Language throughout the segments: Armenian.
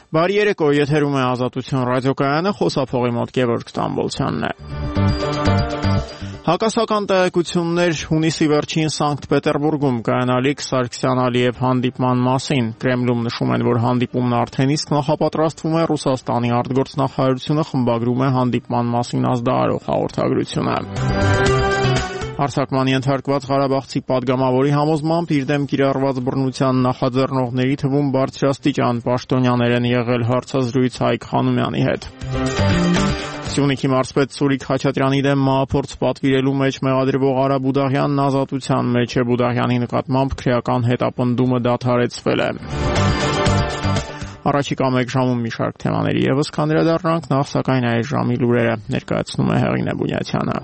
Բարի երեկո, եթերում է Ազատություն ռադիոկայանը, խոսափողի մոտ Գևորգ Ստամբոլցյանն է։ Հակասական տեղեկություններ հունիսի վերջին Սանկտ Պետերբուրգում կայանալիք Սարգսյան-Ալիև հանդիպման մասին։ Կրեմլում նշում են, որ հանդիպումն արդեն իսկ նախապատրաստվում է, Ռուսաստանի արտգործնախարարությունը խմբագրում է հանդիպման մասին ազդարարող հաղորդագրությունը։ Հարձակման ենթարկված ղարաբաղցի падգամավորի համոզմամբ իր դեմ կիրառված բռնության նախաձեռնողների թվում բարձրաստիճան պաշտոնյաներ են եղել հարցազրույց Հայկ Խանոմյանի հետ։ Սյունիքի մարզպետ Սուրիկ Խաչատրյանի դեմ մահափորձ պատվիրելու մեջ մեղադրվող Արա Բուդաղյանն ազատության մեջ է, Բուդաղյանի նկատմամբ քրեական հետապնդումը դադարեցվել է։ Առաջիկա մեկ ժամում մի շարք թեմաների ևս կանդրադառնանք, նախ սակայն այս ժամի լուրերը ներկայացնում է Հեղինե Բունյացյանը։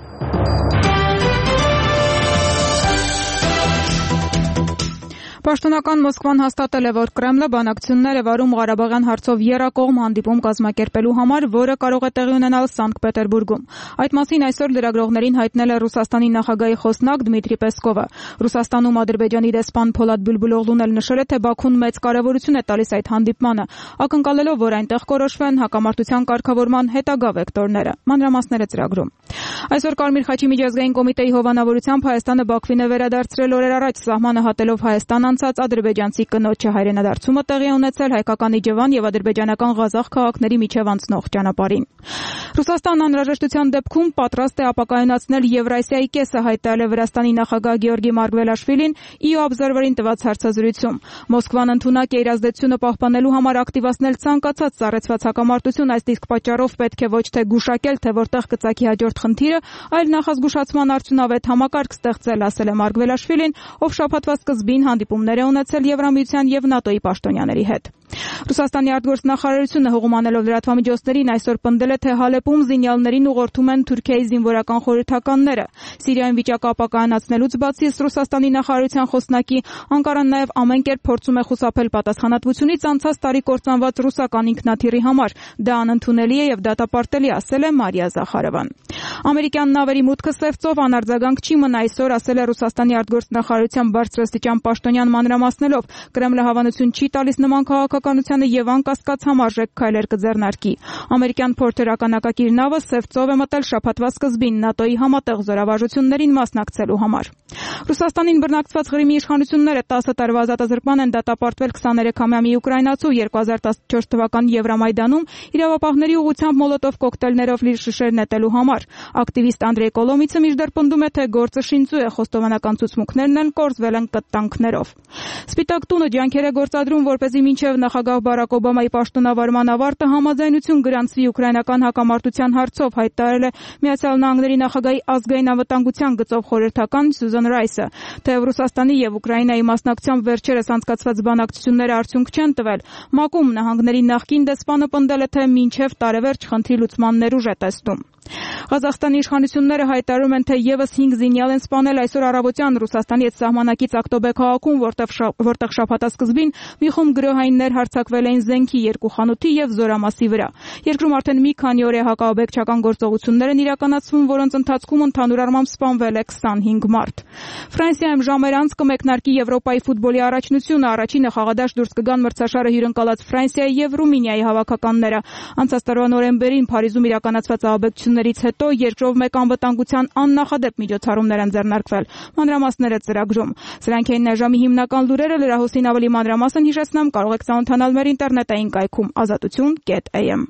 Պաշտոնական Մոսկվան հաստատել է, որ Կրեմլը բանակցություններ է վարում Ղարաբաղյան հարցով եռակողմ հանդիպում կազմակերպելու համար, որը կարող է տեղի ունենալ Սանկտ Պետերբուրգում։ Այդ մասին այսօր լրագրողներին հայտնել է Ռուսաստանի նախագահի խոսնակ Դմիտրի Պեսկովը։ Ռուսաստանում Ադրբեջանի դեսպան Փոլադ Բուլբուլօղլուն էլ նշել է, թե Բաքուն մեծ կարևորություն է տալիս այդ հանդիպմանը, ակնկալելով, որ այնտեղ կորոշվեն հակամարտության կարգավորման հետագա վեկտորները։ Մանրամասները ծրագրում։ Այսօր Կարմիր խաչի միջազգային կոմիտեի հովանավորությամբ Հայաստանը Բաքվին է վերադարձրել օրեր առաջ սահմանը հատելով Հայաստան անցած ադրբեջանցի կնոջը հայրենադարձումը տեղի ունեցել հայկական Իջևան եւ ադրբեջանական Ղազախ քաղաքների միջև անցնող ճանապարհին։ Ռուսաստանն անհրաժեշտության դեպքում պատրաստ է ապակայունացնել Եվրասիայի կեսը, հայտարարել է Վրաստանի նախագահ Գեորգի Մարգվելաշվիլին EU Observer-ին տված հարցազրույցում։ Մոսկվան ընդունակ է իր ազդեցությունը պահպանելու համար ակտիվացնել ցանկացած ծառայցված հակամարտություն, այս իսկ պատճառով պետք է ոչ թե գուշակել, թե որտեղ կծակի հաջորդ խնդիրը, այլ նախազգուշացման արդյունավետ համակարգ ստեղծել, ասել է Մարգվելաշվիլին, ով շաբաթվա սկզբին հանդիպումներ է ունեցել Եվրամիության եւ ՆԱՏՕ-ի պաշտոնյաների հետ։ Ռուսաստանի արտգործնախարարությունը հողմանելով լրատվամիջոցներին այսօր պնդել է, թե Հալեպում զինյալներին ուղղորդում են Թուրքիայի զինվորական խորհրդականները։ Սիրիայում վիճակը ապակայանացնելուց բացի, Ռուսաստանի նախարարության խոսնակի Անկարան նաև ամեն կերպ փորձում է խուսափել պատասխանատվությունից անցած տարի կործանված ռուսական ինքնաթիռի համար։ Դա անընդունելի է եւ դատապարտելի, ասել է Մարիա Զախարովան։ Ամերիկյան նավերի մուտքը Սևծով անարձագանք չի մնա, այսօր ասել է Ռուսաստանի արտգործնախարարության բարձրաստիճան պաշտոնյան մանրամասնելով, Կրեմլը հավանություն չի տալիս նման քաղաքականությանը եւ անկասկած համարժեք քայլեր կձեռնարկի։ Ամերիկյան Փորթեր ականակիր նավը Սևծով է մտել շաբաթվա սկզբին ՆԱՏՕ-ի համատեղ զորավարժություններին մասնակցելու համար։ Ռուսաստանին բռնակցված Ղրիմի իշխանությունները 10 տարվա ազատազրկման են դատապարտվել 23-ամյա մի ուկրաինացու 2014 թվականի Եվրամայդանում իրավապահների ուղղությամբ մոլոտով կոկտեյլներով լի շշեր նետելու համար։ Ակտիվիստ Անդրեյ Կոլոմիցը մինչդեռ պնդում է, թե գործը շինծու է, խոստովանական ցուցմունքներն են կորզվել են կտանքներով։ Սպիտակ տունը ջանքեր է գործադրում, որպեսզի մինչև նախագահ Բարակ Օբամայի պաշտոնավարման ավարտը համաձայնություն գրանցվի ուկրաինական հակամարտության հարցով, հայտարարել է Միացյալ Նահանգների նախագահի ազգային անվտանգության գծով խորհրդական Սյուզան Ռայսը։ Թեև Ռուսաստանի եւ Ուկրաինայի մասնակցությամբ վերջերս անցկացված բանակցությունները արդյունք չեն տվել, ՄԱԿ-ում նահանգների նախկին դեսպանը պնդել է, թե մինչև տարեվերջ խնդրի լուծման ներուժ է տեսնում։ Ղազախստանի իշխանությունները հայտարարում են, թե եւս 5 զինյալ են սպանել այսօր առավոտյան Ռուսաստանի հետ սահմանակից Ակտոբե քաղաքում, որտեղ շաբաթասկզբին մի խումբ գրոհայիններ հարձակվել էին զենքի, 2 խանութի եւ զորամասի վրա։ Երկրում արդեն մի քանի օր է հակաօբեկչական գործողություններ են իրականացվում, որոնց ընթացքում ընդհանուր առմամբ սպանվել է 25 մարդ։ Ֆրանսիայում ժամեր անց կմեկնարկի Եվրոպայի ֆուտբոլի առաջնությունը, առաջինը խաղադաշտ դուրս կգան մրցաշարը հյուրընկալած Ֆրանսիայի եւ Ռումինիայի հավաքականները։ Անցած տարվա նոյեմբերին Փարիզում իրականացված ահաբեկչություններից հետո երկրով մեկ անվտանգության աննախադեպ միջոցառումներ են ձեռնարկվել։ Մանրամասները ծրագրում։ Սրանք էին այժմի հիմնական լուրերը, լրահոսին ավելի մանրամասն հիշեցնեմ, կարող եք ծանոթանալ մեր ինտերնետային կայքում azatutun.am։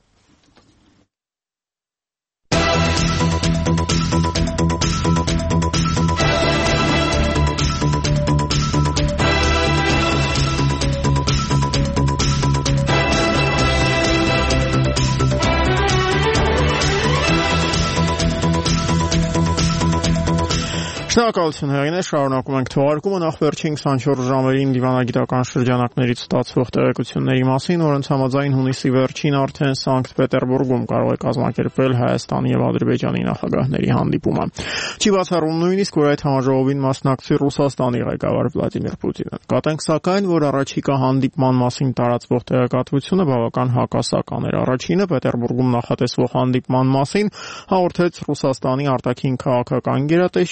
Շնորհակալություն Հեղինե, շարունակում ենք թողարկումը, նախ վերջին 24 ժամերին դիվանագիտական շրջանակներից ստացվող տեղեկությունների մասին, որոնց համաձայն հունիսի վերջին արդեն Սանկտ Պետերբուրգում կարող է կազմակերպվել Հայաստանի եւ Ադրբեջանի նախագահների հանդիպումը։ Չի բացառում նույնիսկ, որ այդ համաժողովին մասնակցի Ռուսաստանի ղեկավար Վլադիմիր Պուտինը։ Կատենք սակայն, որ առաջիկա հանդիպման մասին տարածվող տեղեկատվությունը բավական հակասական էր։ Առաջինը Պետերբուրգում նախատեսվող հանդիպման մասին հաղորդեց Ռուսաստանի արտաքին քաղաքական գերատեսչությունը,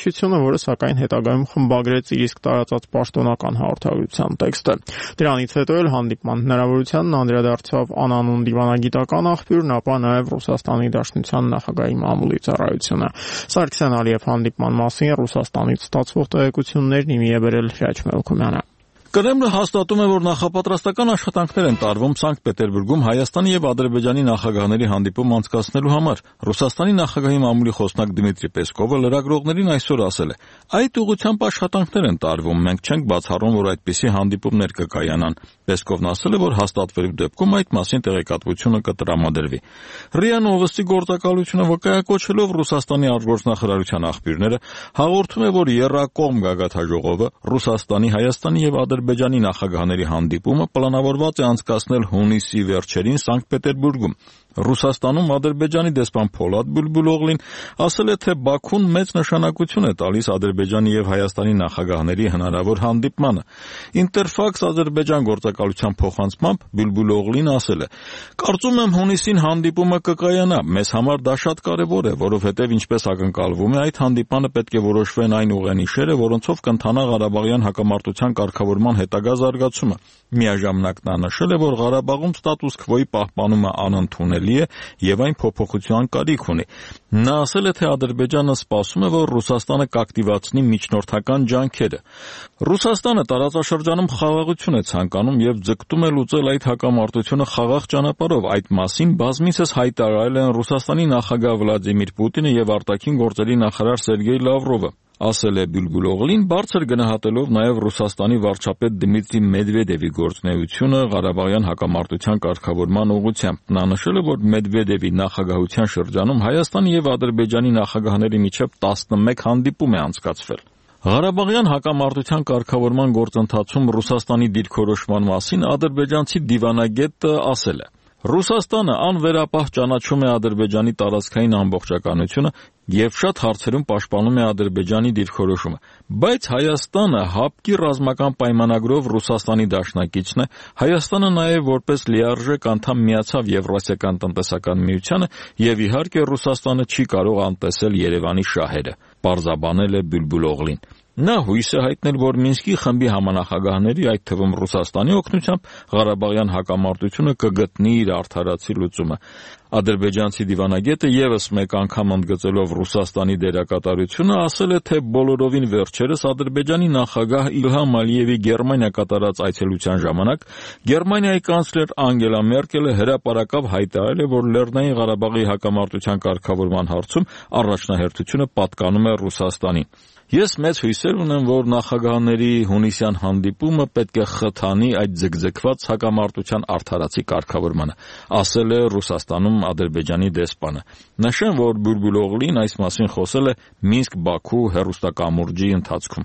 որը սակայն հետագայում խմբագրեց իր իսկ տարածած պաշտոնական հաղորդագրության տեքստը։ Դրանից հետո էլ հանդիպման հնարավորությանն անդրադարձավ անանուն դիվանագիտական աղբյուրն, ապա նաև Ռուսաստանի Դաշնության նախագահի մամուլի ծառայությունը։ Սարգսյան Ալիև հանդիպման մասին Ռուսաստանից ստացվող տեղեկություններն իմի է բերել Հրաչ Մելքումյանը։ Կրեմլը հաստատում է, որ նախապատրաստական աշխատանքներ են տարվում Սանկտ Պետերբուրգում Հայաստանի եւ Ադրբեջանի նախագահների հանդիպում անցկացնելու համար։ Ռուսաստանի նախագահի մամուլի խոսնակ Դմիտրի Պեսկովը լրագրողներին այսօր ասել է. «Այդ ուղղությամբ աշխատանքներ են տարվում, մենք չենք բացառում, որ այդպիսի հանդիպումներ կկայանան»։ Պեսկովն ասել է, որ հաստատվելու դեպքում այդ մասին տեղեկատվությունը կտրամադրվի։ ՌԻԱ Նովոստի գործակալությունը վկայակոչելով Ռուսաստանի արտգործնախարարության աղբյուրները հաղորդում է, որ եռակողմ գագաթաժողովը Ռուսաստանի, Հայաստանի եւ Ադրբեջանի նախագահների հանդիպումը պլանավորված է անցկացնել հունիսի վերջերին Սանկտ Պետերբուրգում։ Ռուսաստանում Ադրբեջանի դեսպան Փոլադ Բուլբուլօղլին ասել է, թե Բաքուն մեծ նշանակություն է տալիս Ադրբեջանի եւ Հայաստանի նախագահների հնարավոր հանդիպմանը։ Ինտերֆաքս Ադրբեջան գործակալության փոխանցմամբ Բուլբուլօղլին ասել է. «Կարծում եմ հունիսին հանդիպումը կկայանա, մեզ համար դա շատ կարեւոր է, որովհետեւ ինչպես ակնկալվում է, այդ հանդիպանը պետք է որոշվեն այն ուղենիշերը, որոնցով կընթանա Ղարաբաղյան հակամարտության կարգավորման հետագա զարգացումը»։ Միաժամանակ նա նշել է, որ Ղարաբաղում ստատուս քվոյի պահպանումը անընդունելի է եւ այն փոփոխության կարիք ունի։ Նա ասել է, թե Ադրբեջանը սպասում է, որ Ռուսաստանը կակտիվացնի միջնորդական ջանքերը։ Ռուսաստանը տարածաշրջանում խաղաղություն է ցանկանում եւ ձգտում է լուծել այդ հակամարտությունը խաղաղ ճանապարհով։ Այդ մասին բազմիցս հայտարարել են Ռուսաստանի նախագահ Վլադիմիր Պուտինը եւ արտաքին գործերի նախարար Սերգեյ Լավրովը, ասել է Բուլբուլօղլին, բարձր գնահատելով նաև Ռուսաստանի վարչապետ Դմիտրի Մեդվեդևի գործունեությունը Ղարաբաղյան հակամարտության կարգավորման ուղղությամբ։ Նա նշել է, որ Մեդվեդևի նախագահության շրջանում Հայաստանի եւ Ադրբեջանի նախագահների միջև 11 հանդիպում է անցկացվել։ Ղարաբաղյան հակամարտության կարգավորման գործընթացում Ռուսաստանի դիրքորոշման մասին ադրբեջանցի դիվանագետը ասել է. «Ռուսաստանը անվերապահ ճանաչում է Ադրբեջանի տարածքային ամբողջականությունը եւ շատ հարցերում պաշտպանում է Ադրբեջանի դիրքորոշումը, բայց Հայաստանը հապկի ռազմական պայմանագրով Ռուսաստանի դաշնակիցն է, Հայաստանը նաեւ որպես լիարժեք անդամ միացավ Եվրասիական տնտեսական միությանը եւ իհարկե Ռուսաստանը չի կարող անտեսել Երևանի շահերը», պարզաբանել է Բուլբուլօղլին։ Նա հույս է հայտնել, որ Մինսկի խմբի համանախագահների, այդ թվում Ռուսաստանի օգնությամբ, Ղարաբաղյան հակամարտությունը կգտնի իր արդարացի լուծումը։ Ադրբեջանցի դիվանագետը եւս մեկ անգամ ընդգծելով Ռուսաստանի դերակատարությունը ասել է, թե բոլորովին վերջերս Ադրբեջանի նախագահ Իլհամ Ալիևի Գերմանիա կատարած այցելության ժամանակ Գերմանիայի կանցլեր Անգելա Մերկելը հրապարակավ հայտարարել է, որ Լեռնային Ղարաբաղի հակամարտության կարգավորման հարցում առաջնահերթությունը պատկանում է Ռուսաստանին։ Ես մեծ հույսեր ունեմ, որ նախագահների հունիսյան հանդիպումը պետք է խթանի այդ ձգձգված հակամարտության արդարացի կարգավորմանը, ասել է Ռուսաստանում Ադրբեջանի դեսպանը։ Նշեմ, որ Բուլբուլօղլին այս մասին խոսել է Մինսկ-Բաքու հեռուստակամուրջի ընթացքում։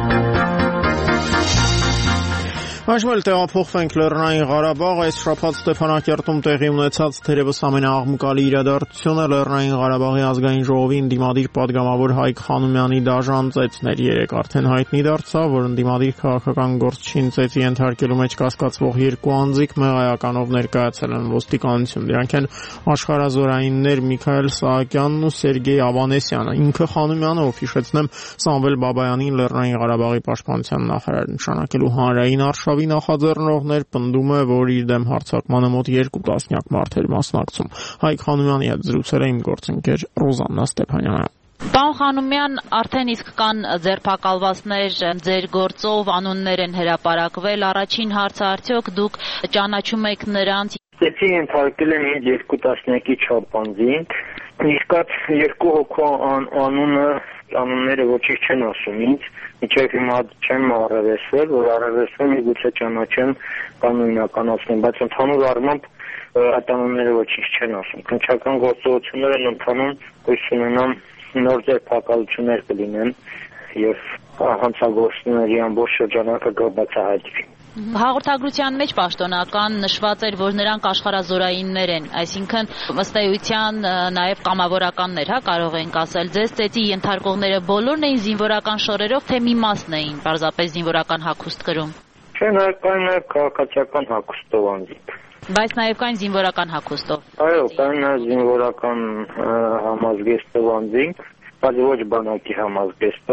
Այժմ էլ տեղափոխվենք Լեռնային Ղարաբաղ։ Այս շաբաթ Ստեփանակերտում տեղի ունեցած թերևս ամենաաղմկալի իրադարձությունը Լեռնային Ղարաբաղի ազգային ժողովի ընդդիմադիր պատգամավոր Հայկ Խանոմյանի դաժան ծեծն էր։ Երեկ արդեն հայտնի դարձավ, որ ընդդիմադիր քաղաքական գործչին ծեծի ենթարկելու մեջ կասկածվող երկու անձիկ մեղայականով ներկայացել են ոստիկանություն։ Դրանք են աշխարհազորայիններ Միքայել Սահակյանն ու Սերգեյ Ավանեսյանը։ Ինքը Խանոմյանը, ով հիշեցնեմ, Սամվել Բաբայանին Լեռնային Ղարաբաղի պաշտպանության նախարար նշանակելու հանրային արշավ նախաձեռնողներ, պնդում է, որ իր դեմ հարձակմանը մոտ 2 տասնյակ մարդեր մասնակցում։ Հայկ Խանոմյանի հետ զրուցել է իմ գործընկեր Ռոզաննա Ստեփանյանը։ Պարոն Խանոմյան, արդեն իսկ կան ձերբակալվածներ, ձեր գործով անուններ են հրապարակվել։ Առաջին հարցը, արդյոք դուք ճանաչում եք նրանց։ Ծեծի ենթարկել են ինձ 2 տասնյակի չափ անձինք, իսկ 2 հոգու անունները ոչինչ չեն ասում ինձ, մինչև հիմա չեմ առերեսվել, որ առերեսվեմ միգուցե ճանաչեմ կամ նույնականացնեմ, բայց ընդհանուր առմամբ այդ անունները ոչինչ չեն ասում։ Քննչական գործողություններ են ընթանում, հույս ունենամ նոր ձերբակալություններ կլինեն եւ հանցագործների ամբողջ շրջանակը կբացահայտվի։ Հաղորդագրության մեջ պաշտոնական նշված էր, որ նրանք աշխարհազորայիններ են, այսինքն ըստ էության նաև կամավորականներ, կարող ենք ասել։ Ձեզ ծեծի ենթարկողները բոլորն էին զինվորական շորերով, թե մի մասն էին պարզապես զինվորական հագուստ կրում։ Չէ, կային նաև քաղաքացիական հագուստով անձիկ։ Բայց նաև կային զինվորական հագուստով։ Այո, կային նաև զինվորական համազգեստով անձիկ, բայց ոչ բանակի համազգեստով։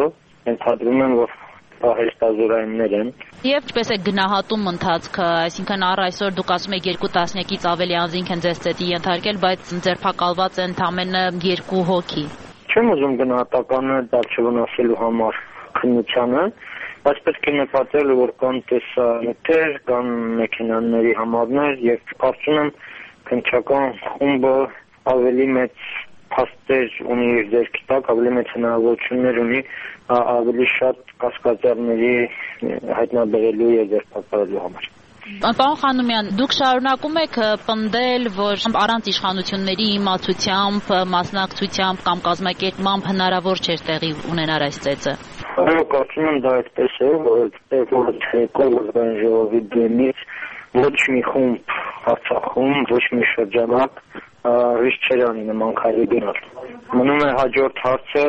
ենթադրում եմ, որ պահեստազորայիններ են։ Եվ ինչպես է գնահատում ընթացքը, այսինքն առ այսօր դուք ասում եք 2 տասնյակից ավելի անձինք են ձեզ ծեծի ենթարկել, բայց ձերբակալված են ընդամենը 2 հոգի։ Չեմ ուզում գնահատականը դարձ չվնասելու համար քննությանը, բայց պետք է նկատել, որ կան տեսանյութեր, կան մեքենաների համարներ եւ կարծում եմ քննչական խումբը ավելի մեծ փաստեր ունի իր ձեռքի տակ, ավելի մեծ հնարավորություններ ունի ավելի շատ կասկածյալների հայտնաբերելու եւ ձերբակալելու համար։ Պարոն Խանոմյան, դուք շարունակում եք պնդել, որ առանց իշխանությունների իմացությամբ, մասնակցությամբ կամ կազմակերպմամբ հնարավոր չէր տեղի ունենալ այս ծեծը։ Այո, կարծում եմ դա այդպես է, որ կողմի ժողովի դեմից ոչ մի խումբ Արցախում, ոչ մի շրջանակ ռիսկ չէր անի նման քայլի գնալ։ Մնում է հաջորդ հարցը,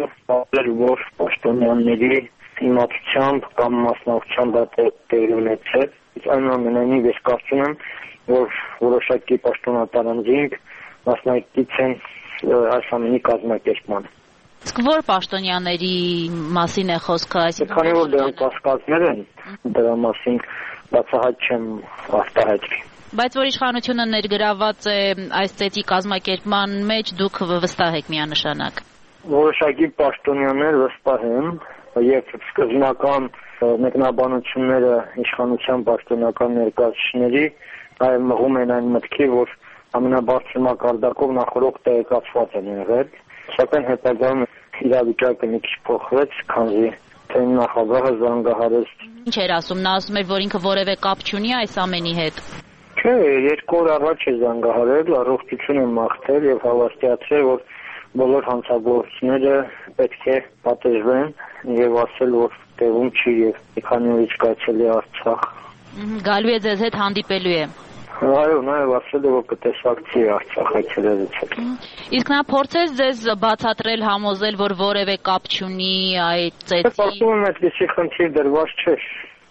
որ պաշտոնյաների իմացությամբ կամ մասնակցությամբ դա տեղի ունեցել։ Այնուամենայնիվ ես կարծում եմ, որ որոշակի պաշտոնատար անձինք մասնակից են այս ամենի կազմակերպմանը։ Իսկ որ պաշտոնյաների մասին է խոսքը, այսինքն քանի որ դրանք կասկածներ են, դրա մասին բացահայտ չեմ արտահայտվի։ Բայց որ իշխանությունը ներգրաված է այս ծեծի կազմակերպման մեջ, դուք վստահ եք միանշանակ։ Որոշակի պաշտոնյաներ վստահ եմ եւ սկզբնական մեկնաբանությունները իշխանության պաշտոնական ներկայացուցիչների այլ մղում են այն մտքի, որ ամենաբարձր մակարդակով նախորդ տեղեկացված են եղել, սակայն հետագայում իրավիճակը մի քիչ փոխվեց, քանզի թե նախագահը զանգահարեց։ Ինչ էր ասում, նա ասում էր, որ ինքը որևէ կապ չունի այս ամենի հետ։ Չէ, 2 օր առաջ է զանգահարել, առողջություն է մաղթել եւ հավաստիացրել, որ բոլոր հանցագործները պետք է պատժվեն եւ ասել, որ տեղում չի եւ մի քանի օրից կայացել է Արցախ։ Գալու է ձեզ հետ հանդիպելու է։ Այո, նաեւ ասել է, որ կտեսակցի Արցախ այցելելուց հետո։ Իսկ նա փորձեց ձեզ բացատրել, համոզել, որ որևէ կապ չունի այդ ծեծի։ Կարծում եմ, այդպիսի խնդիր դրված չէր։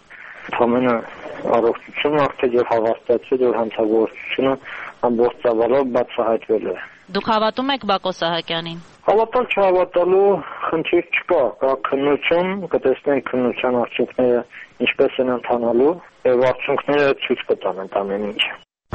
Ամենը առողջություն աղթել եւ հավաստիացրել, որ հանցագործությունը ամբողջովանով բացահայտվել է։ Դուք հավատում եք Բակո Սահակյանին։ Հավատալ չհավատալու խնդիր չկա, կա քննություն, կտեսնենք քննության արդյունքները ինչպես են ընթանալու եւ արդյունքները ցույց կտան ամեն ինչ։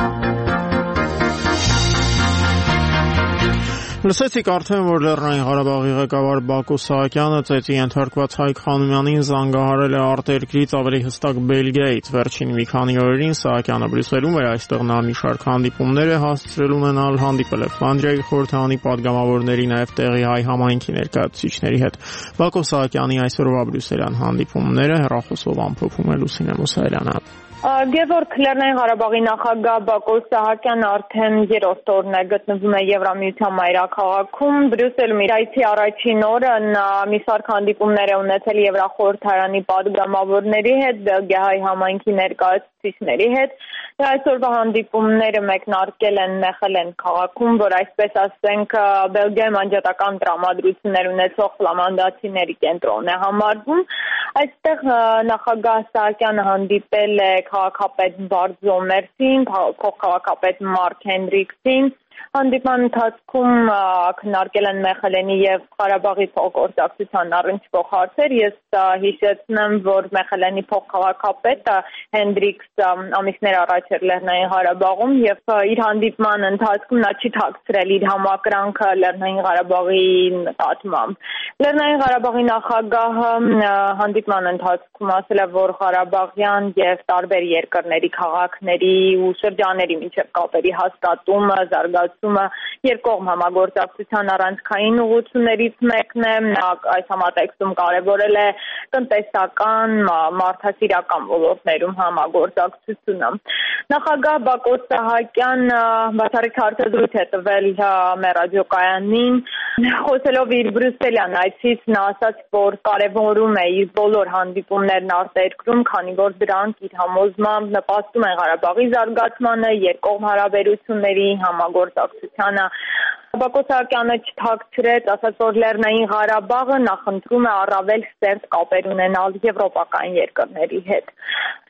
Լսեցիք արդեն, որ Լեռնային Ղարաբաղի ղեկավար Բակո Սահակյանը ծեծի ենթարկված Հայկ Խանոմյանին զանգահարել է արտերկրից, ավելի հստակ Բելգիայից։ Վերջին մի քանի օրերին Սահակյանը Բրյուսելում էր, այստեղ նա մի շարք հանդիպումներ է հասցրել ունենալ, հանդիպել է Ֆլանդրիայի խորհրդարանի падգամավորների, նաև տեղի հայ համայնքի ներկայացուցիչների հետ։ Բակո Սահակյանի այսօրվա բրյուսելյան հանդիպումները հեռախոսով ամփոփում է Լուսինե Մուսայելյանը։ Գևորգ, Լեռնային Ղարաբաղի նախագահ Բակո Սահակյանը արդեն 3-րդ օրն է գտնվում է Եվրամիության մայրաքաղաքում։ Բրյուսելում իր այցի առաջին օրը նա մի շարք հանդիպումներ է ունեցել Եվրախորհրդարանի падգամավորների հետ, Բելգիայի համայնքի ներկայացուցիչների հետ։ Այսօրվա հանդիպումները մեկնարկել են Մեխելեն քաղաքում, որ այսպես ասենք Բելգիայում անջատական տրամադրություններ ունեցող ֆլամանդացիների կենտրոնն է համարվում։ Այստեղ նախագահ Սահակյանը հանդիպել է քաղաքապետ Բարդ Զոմերսին, փոխքաղաքապետ Մարկ Հենրիքսին։ Հանդիպման ընթացքում քննարկել են Մեխելենի եւ Ղարաբաղի փոխգործակցության առնչվող հարցեր։ Ես հիշեցնեմ, որ Մեխելենի փոխքաղաքապետը Հենրիքս ամիսներ առաջ էր Լեռնային Ղարաբաղում եւ իր հանդիպման ընթացքում նա չի թաքցրել իր համակրանքը Լեռնային Ղարաբաղի նկատմամբ։ Լեռնային Ղարաբաղի նախագահը հանդիպման ընթացքում ասել է, որ Ղարաբաղյան եւ տարբեր երկրների քաղաքների ու շրջանների միջև կապերի հաստատումը, զարգացումը երկկողմ համագործակցության առանցքային ուղղություններից մեկն է։ Այս համատեքստում կարևորել է տնտեսական, մարդասիրական ոլորտներում համագործակցությունը։ Նախագահ Բակո Սահակյանը բացառիկ հարցազրույց է տվել մերրադիոկայանին, խոսելով իր բրյուսելյան այցից նա ասաց, որ կարևորում է իր բոլոր հանդիպումներն արտերկրում, քանի որ դրանք իր համոզմամբ նպաստում են Ղարաբաղի զարգացմանը, երկկողմ հարաբերությունների համագործակցությանը։ Բակո Սահակյանը չթաքցրեց, ասաց, որ Լեռնային Ղարաբաղը նախընտրում է առավել սերտ կապեր ունենալ եվրոպական երկրների հետ։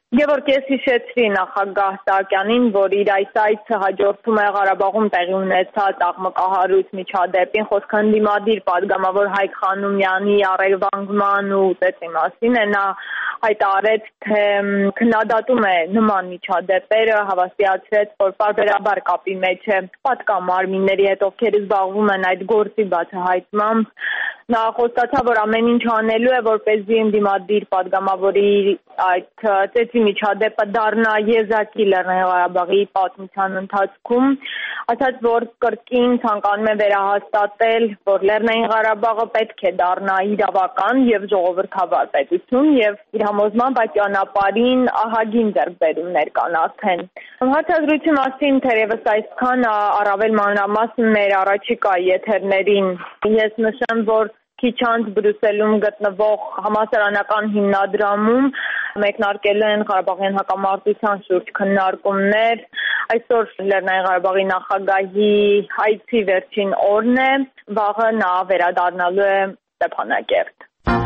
Եվ որ կես հիշեցրի նախագահ Սահակյանին, որ իր այս այցը հաջորդում է Ղարաբաղում տեղի ունեցած աղմկահարույց միջադեպին, խոսքը ընդդիմադիր պատգամավոր Հայկ Խանոմյանի առերվանգման ու ուտեցի մասին է, նա հայտարարեց, թե քննադատում է նման միջադեպերը, հավաստիացրեց, որ պարբերաբար կապի մեջ է պատկա մարմինների հետ, ովքեր զբաղվում են այդ գործի բացահայտմամբ։ Նա խոստացավ, որ ամեն ինչ անելու է, որպեսզի ընդդիմադիր պատգամավորի այդ ծեծի միջադեպը դառնա եզակի Լեռնային Ղարաբաղի պատմության ընթացքում, ասաց, որ կրկին ցանկանում է վերահաստատել, որ Լեռնային Ղարաբաղը պետք է դառնա իրավական եւ ժողովրդավար պետություն եւ իր համոզմամբ այդ ճանապարհին ահագին ձեռքբերումներ կան արդեն։ Հարցազրույցի մասին թերևս այսքան, առավել մանրամասն մեր առաջիկա եթերներին ես նշեմ, որ քիչ անց Բրյուսելում գտնվող համալսարանական հիմնադրամում մեկնարկելու են Ղարաբաղյան հակամարտության շուրջ քննարկումներ։ Այսօր Լեռնային Ղարաբաղի նախագահի այցի վերջին օրն է, վաղը նա վերադառնալու է Ստեփանակերտ։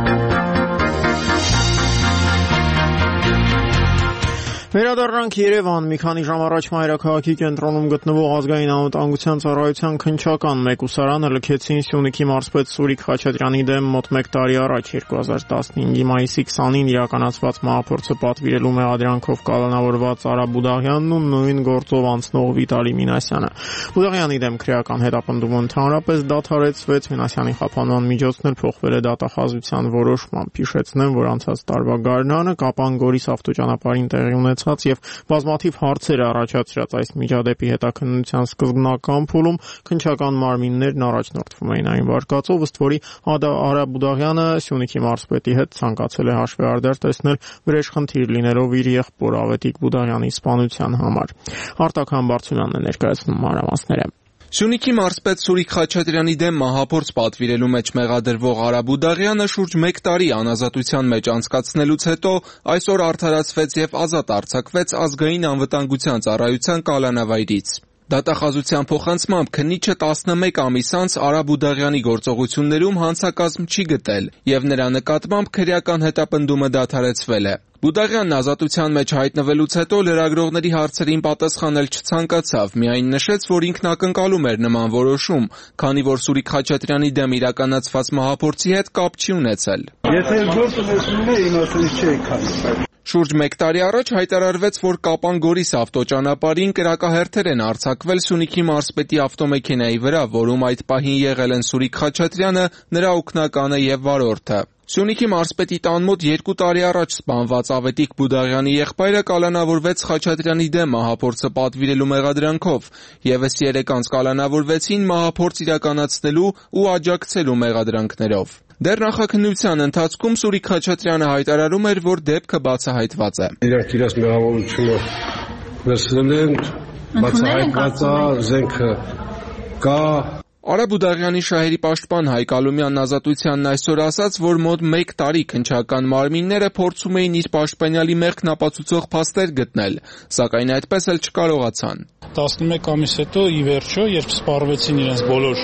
Վերադառնանք Երևան։ Մի քանի ժամ առաջ մայրաքաղաքի կենտրոնում գտնվող ազգային անվտանգության ծառայության քննչական մեկուսարանը լքեցին Սյունիքի մարզպետ Սուրիկ Խաչատրյանի դեմ մոտ 1 տարի առաջ 2015-ի մայիսի 20-ին իրականացված մահափորձը պատվիրելու մեղադրանքով կալանավորված Արա Բուդաղյանն ու նույն գործով անցնող Վիտալի Մինասյանը։ Բուդաղյանի դեմ քրեական հետապնդումը ընդհանրապես դադարեցվեց, Մինասյանի խափանման միջոցն էլ փոխվել է դատախազության որոշմամբ։ Հիշեցնեմ, որ անցած տարվա գարնանը Կապան-Գորիս ավտոճանապարհին տեղի ունեցավ եւ բազմաթիվ հարցեր առաջացրած այս միջադեպի հետաքննության սկզբնական փուլում քննչական մարմիններն առաջնորդվում էին այն վարկածով, ըստ որի Արա Բուդաղյանը Սյունիքի մարզպետի հետ ցանկացել է հաշվեհարդար տեսնել վրեժխնդիր լինելով իր եղբոր Ավետիք Բուդաղյանի սպանության համար։ Արտակ Համբարձումյանն է ներկայացնում մանրամասները։ Սյունիքի մարզպետ Սուրիկ Խաչատրյանի դեմ մահափորձ պատվիրելու մեջ մեղադրվող Արա Բուդաղյանը շուրջ 1 տարի անազատության մեջ անցկացնելուց հետո այսօր արդարացվեց եւ ազատ արձակվեց ազգային անվտանգության ծառայության կալանավայրից։ Դատախազության փոխանցմամբ քննիչը 11 ամիս անց Արա Բուդաղյանի գործողություններում հանցակազմ չի գտել եւ նրա նկատմամբ քրեական հետապնդումը դադարեցվել է։ Բուդաղյանն ազատության մեջ հայտնվելուց հետո լրագրողների հարցերին պատասխանել չցանկացավ, միայն նշեց, որ ինքն ակնկալում էր նման որոշում, քանի որ Սուրիկ Խաչատրյանի դեմ իրականացված մահափորձի հետ կապ չի ունեցել։ Եթե գործը լսում է, իմացել չի քանի։ Շուրջ 1 տարի առաջ հայտարարվեց, որ Կապան-Գորիս ավտոճանապարհին կրակահերթեր են արձակվել Սյունիքի մարզպետի ավտոմեքենայի վրա, որում այդ պահին եղել են Սուրիկ Խաչատրյանը, նրա օգնականը եւ վարորդը։ Սյունիքի մարզպետի տան մոտ 2 տարի առաջ սպանված Ավետիք Բուդաղյանի եղբայրը կալանավորվեց Խաչատրյանի դեմ մահափորձը պատվիրելու մեղադրանքով, եւս 3 անց կալանավորվեցին մահափորձ իրականացնելու ու աջակցելու մեղադրանքներով։ Դեռ նախաքննության ընթացքում Սուրիկ Խաչատրյանը հայտարարում էր, որ դեպքը բացահայտված է։ Իրանք իրաց մեղավորությունը վերցրել են, բացահայտված է, զենքը կա։ Արա Բուդաղյանի շահերի պաշտպան Հայկ Ալումյանն Ազատությանն այսօր ասաց, որ մոտ 1 տարի քննչական մարմինները փորձում էին իր պաշտպանյալի մեղքն ապացուցող փաստեր գտնել, սակայն այդպես էլ չկարողացան։ 11 ամիս հետո ի վերջո, երբ սպառվեցին իրենց բոլոր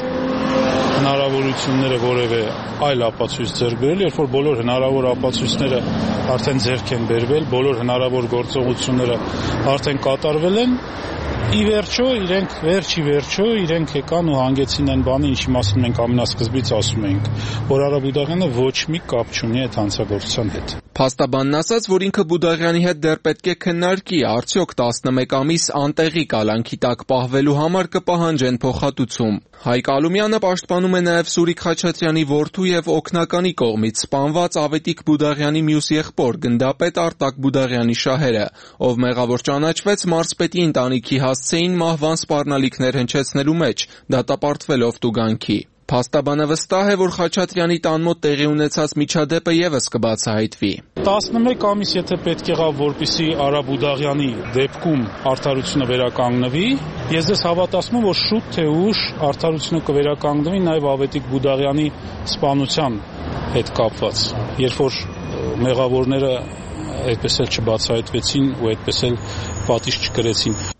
հնարավորությունները որևէ այլ ապացույց ձեռք բերել, երբ որ բոլոր հնարավոր ապացույցները արդեն ձեռք են բերվել, բոլոր հնարավոր գործողությունները արդեն կատարվել են, ի վերջո իրենք եկան ու հանգեցին այն բանը, ինչի մասին մենք ամենասկզբից ասում էինք, որ Արա Բուդաղյանը ոչ մի կապ չունի այդ հանցագործության հետ։ Փաստաբանն ասաց, որ ինքը Բուդաղյանի հետ դեռ պետք է քննարկի, արդյոք 11 ամիս անտեղի կալանքի տակ պահվելու համար կպահանջեն փոխհատուցում։ Հայկ Ալումյանը պաշտպանում է նաև Սուրիկ Խաչատրյանի որդու եւ օգնականի կողմից սպանված Ավետիք Բուդաղյանի մյուս եղբոր գնդապետ Արտակ Բուդաղյանի շահերը, ով մեղավոր ճանաչվեց մարզպետի ընտանիքի հասցեին մահվան սպառնալիքներ հնչեցնելու մեջ, դատապարտվելով տուգանքի։ Փաստաբանը վստահ է, որ Խաչատրյանի տան մոտ տեղի ունեցած միջադեպը եւս կբացահայտվի։ 11 ամիս եթե պետք եղավ, որպեսզի Արա Բուդաղյանի դեպքում արդարությունը վերականգնվի, ես ես հավատացում եմ, որ շուտ թե ուշ արդարությունը կվերականգնվի նաեւ Ավետիք Բուդաղյանի սպանության հետ կապված, երբ որ մեղավորները այդպես էլ չբացահայտվեցին ու այդպես էլ պատիժ չկրեցին։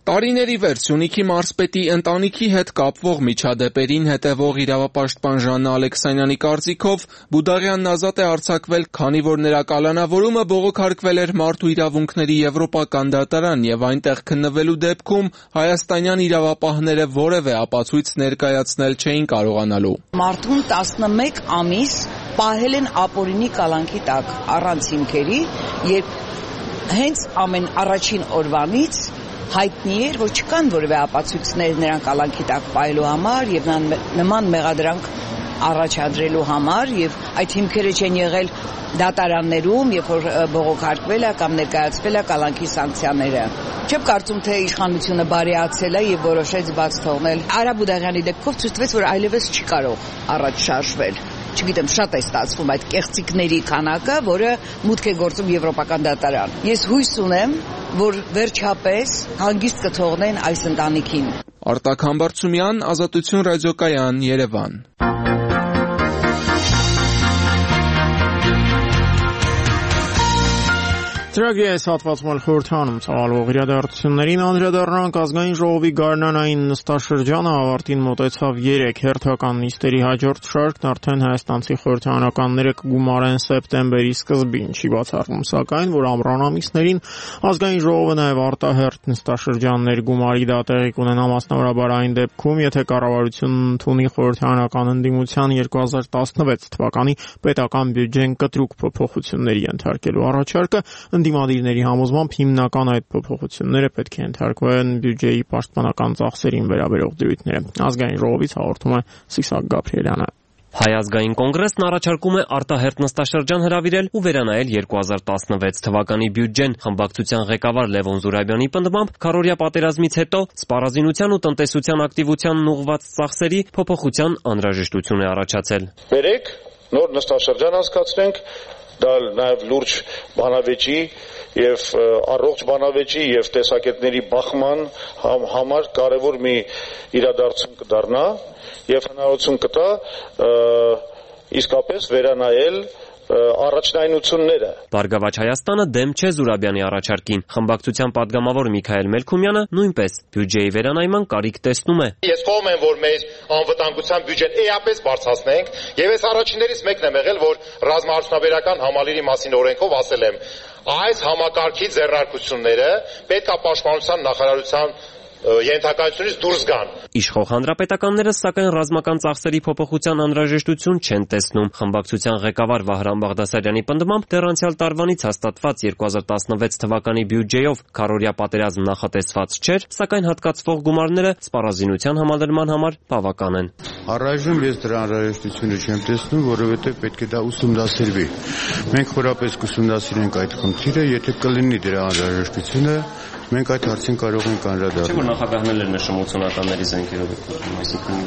Տարիների վեր Սյունիքի մարզպետի ընտանիքի հետ կապվող միջադեպերին հետևող իրավապաշտպան Ժաննա Ալեքսանյանի կարծիքով Բուդաղյանն ազատ է արձակվել, քանի որ նրա կալանավորումը բողոքարկվել էր Մարդու իրավունքների եվրոպական դատարան եւ այնտեղ քննվելու դեպքում հայաստանյան իրավապահները որևէ ապացույց ներկայացնել չէին կարողանալու։ Մարդուն 11 ամիս պահել են ապօրինի կալանքի տակ առանց հիմքերի, երբ հենց ամեն առաջին օրվանից հայտնի էր, որ չկան որևէ ապացույցներ նրան կալանքի տակ պահելու համար եւ նման մեղադրանք առաջադրելու համար եւ այդ հիմքերը չեն եղել դատարաններում, երբ որ բողոքարկվել է կամ ներկայացվել է կալանքի սանկցիաները։ Չեմ կարծում, թե իշխանությունը բարեացել է եւ որոշեց բաց թողնել։ Արա Բուդաղյանի դեպքով ցույց տվեց, որ այլևս չի կարող առաջ շարժվել։ Չգիտեմ, շատ է ստացվում այդ կեղծիքների քանակը, որը մուտք է գործում եվրոպական դատարան։ Ես հույս ունեմ, որ վերջապես հանգիստ կթողնեն այս ընտանիքին։ Արտակ Համբարձումյան, Ազատություն ռադիոկայան, Երևան։ Ծրագրի այս հատվածում էլ խորհրդանում ցավալվող իրադարձություններին անդրադառնանք ազգային ժողովի գարնանային նստաշրջանը ավարտին մոտեցավ 3 հերթական նիստերի հաջորդ շարքն արդեն հայաստանցի խորհրդարանականները կգումարեն սեպտեմբերի սկզբին չի բացառվում սակայն որ ամռան ամիսներին ազգային ժողովը նաև արտահերթ նստաշրջաններ գումարի դա տեղի կունենա մասնավորաբար այն դեպքում եթե կառավարությունն ընդունի խորհրդարանական ընդդիմության 2016 թվականի պետական բյուջեն կտրուկ փոփոխությունների ենթարկելու առաջարկը Ընդդիմադիրների համոզմամբ հիմնական այդ փոփոխությունները պետք է ենթարկվեն բյուջեի պաշտպանական ծախսերին վերաբերող դրույթները։ Ազգային ժողովից հաղորդում է Սիսակ Գաբրիելյանը։ Հայ ազգային կոնգրեսն առաջարկում է արտահերթ նստաշրջան հրավիրել ու վերանայել 2016 թվականի բյուջեն։ Խմբակցության ղեկավար Լևոն Զուրաբյանի պնդմամբ քառօրյա պատերազմից հետո սպառազինության ու տնտեսության ակտիվությանն ուղղված ծախսերի փոփոխության անհրաժեշտություն է առաջացել։ Բերեք նոր նստաշրջան անցկացնենք դա նաև լուրջ բանավեճի եւ առողջ բանավեճի եւ տեսակետների բախման համար կարեւոր մի իրադարձություն կդառնա եւ հնարավորություն կտա իսկապես վերանայել առաջնայնությունները։ Բարգավաճ Հայաստանը դեմ չէ Զուրաբյանի առաջարկին։ Խմբակցության падգամավոր Միքայել Մելքումյանը նույնպես բյուջեի վերանայման կարիք տեսնում է։ Ես կողմ եմ, որ մեր անվտանգության բյուջեն էապես բարձրացնենք, եւ ես առաջիններից մեկն եմ եղել, որ ռազմաարդյունաբերական համալիրի մասին օրենքով ասել եմ, այս համակարգի ձեռնարկությունները պետք է պաշտպանության նախարարության ենթակայությունից դուրս գան։ Իշխող հանրապետականները սակայն ռազմական ծախսերի փոփոխության անհրաժեշտություն չեն տեսնում։ Խմբակցության ղեկավար Վահրամ Բաղդասարյանի պնդմամբ դեռ անցյալ տարվանից հաստատված 2016 թվականի բյուջեով քառօրյա պատերազմ նախատեսված չէր, սակայն հատկացվող գումարները սպառազինության համալրման համար բավական են։ Առայժմ ես դրա անհրաժեշտությունը չեմ տեսնում, որովհետև պետք է դա ուսումնասիրվի։ Մենք խորապես կուսումնասիրենք այդ խնդիրը, եթե կլինի դրա անհրաժեշտությունը մենք այդ հարցին կարող ենք անդրադառնալ։ Չէ՞ որ նախագահն էլ նշում 80-ականների զենքերով, այսինքն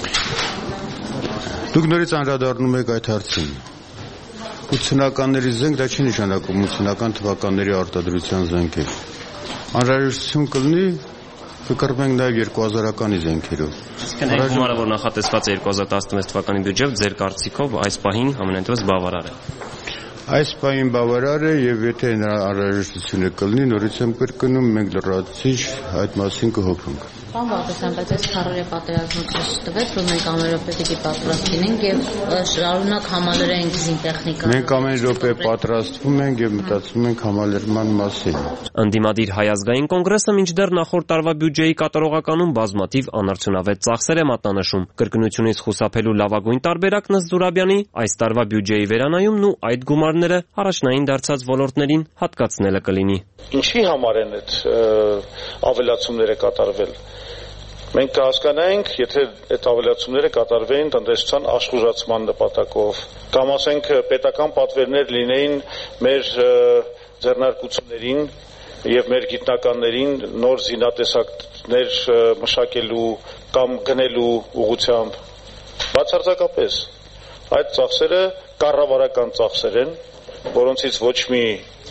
դուք նորից անդրադառնում եք այդ հարցին։ 80-ականների զենք դա չի նշանակում 80-ական թվականների արտադրության զենքեր։ Անհրաժեշտություն կլինի կկրվենք նաև 2000-ականի զենքերով։ Այսինքն այն գումարը, որ նախատեսված է 2016 թվականի բյուջեով, ձեր կարծիքով այս պահին ամենայնտեղս բավարար է։ Այս պահին բավարար է եւ եթե նրա անհրաժեշտությունը կլինի, նորից եմ կրկնում, մենք լրացիչ այդ մասին կհոգնենք։ Պարոն Բաղդասարյան, բայց այս քառօրյա պատերազմը ցույց տվեց, որ մենք ամեն րոպե պիտի պատրաստ լինենք եւ շարունակ համալրենք զինտեխնիկա։ Մենք ամեն րոպե պատրաստվում ենք եւ մտածում ենք համալրման մասին։ Ընդդիմադիր Հայ ազգային կոնգրեսը մինչդեռ նախորդ տարվա բյուջեի կատարողականում բազմաթիվ անարդյունավետ ծախսեր է մատնանշում։ Կրկնությունից խուսափելու լավագույն տարբերակն ըստ Զուրաբյանի այս տարվա բյուջեի վերանայումն ու այդ գումարները առաջնային դարձած ոլորտներին հատկացնելը կլինի։ Ինչի համար են այդ ավելացումները կատարվել։ Մենք կհասկանայինք, եթե այդ ավելացումները կատարվեին տնտեսության աշխուժացման նպատակով, կամ ասենք պետական պատվերներ լինեին մեր ձեռնարկություններին եւ մեր գիտնականներին նոր զինատեսակներ մշակելու կամ գնելու ուղղությամբ։ Բացարձակապես այդ ծախսերը կառավարական ծախսեր են, որոնցից ոչ մի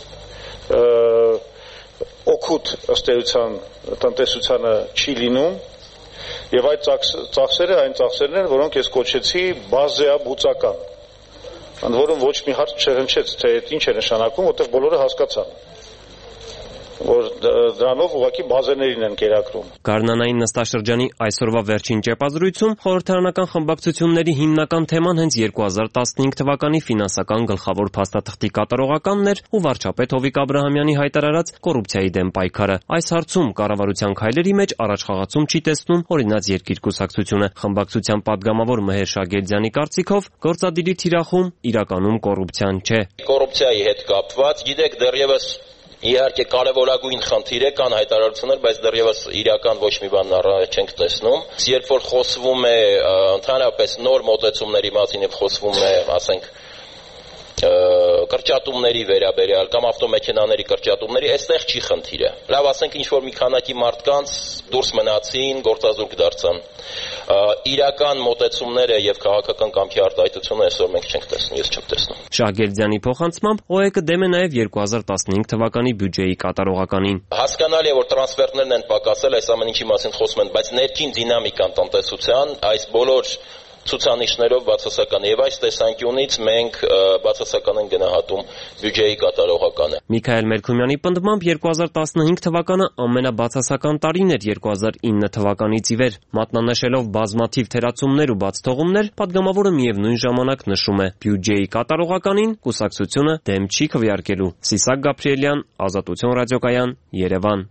օգուտ ըստ էության տնտեսությանը չի լինում եւ այդ ծախսերը այն ծախսերն են, որոնք ես կոչեցի բազեաբուծական։ Ընդ որում ոչ մի հարց չհնչեց, թե այդ ինչ է նշանակում, որտեղ բոլորը հասկացան։ որ դրանով ուղղակի բազաներին են կերակրում։ Գարնանային նստաշրջանի այսօրվա վերջին ճեպազրույցում խորհրդարանական խմբակցությունների հիմնական թեման հենց 2015 թվականի ֆինանսական գլխավոր փաստաթղթի կատարողականն էր ու վարչապետ Հովիկ Աբրահամյանի հայտարարած կոռուպցիայի դեմ պայքարը։ Այս հարցում կառավարության քայլերի մեջ առաջխաղացում չի տեսնում Օրինաց երկիր կուսակցությունը։ Խմբակցության падգամավոր Մհեր Շագերդյանի կարծիքով գործադիրի թիրախում իրականում կոռուպցիան չէ։ Կոռուպցիայի հետ կապված, գիտեք, դեռևս իհարկե կարևորագույն խնդիր է, կան հայտարարություններ, բայց դեռևս իրական ոչ մի բան առաջ չենք տեսնում։ Երբ որ խոսվում է ընդհանրապես նոր մոտեցումների մասին եւ խոսվում է, ասենք, կրճատումների վերաբերյալ կամ ավտոմեքենաների կրճատումների, այստեղ չի խնդիրը։ Լավ, ասենք ինչ որ մի քանակի մարդկանց դուրս մնացին, գործազուրկ դարձան։ Իրական մոտեցումները եւ քաղաքական կամքի արտահայտությունը այսօր մենք չենք տեսնում, ես չեմ տեսնում։ Շահգերդյանի փոխանցմամբ ՕԵԿ-ը դեմ է նաեւ 2015 թվականի բյուջեի կատարողականին։ Հասկանալի է, որ տրանսֆերներն են պակասել, այս ամեն ինչի մասին խոսում են, բայց ներքին դինամիկան տնտեսության այս բոլոր ցուցանիշներով բացասական է եւ այս տեսանկյունից մենք բացասական են գնահատում բյուջեի կատարողականը։ Միքայել Մերքումյանի պնդմամբ 2015 թվականը ամենաբացասական տարին էր 2009 թվականից ի վեր։ Մատնանշելով բազմաթիվ թերացումներ ու բաց թողումներ, падգամավորը միևնույն ժամանակ նշում է՝ բյուջեի կատարողականին կուսակցությունը դեմ չի քվեարկելու։ Սիսակ Գաբրիելյան, Ազատություն ռադիոկայան, Երևան։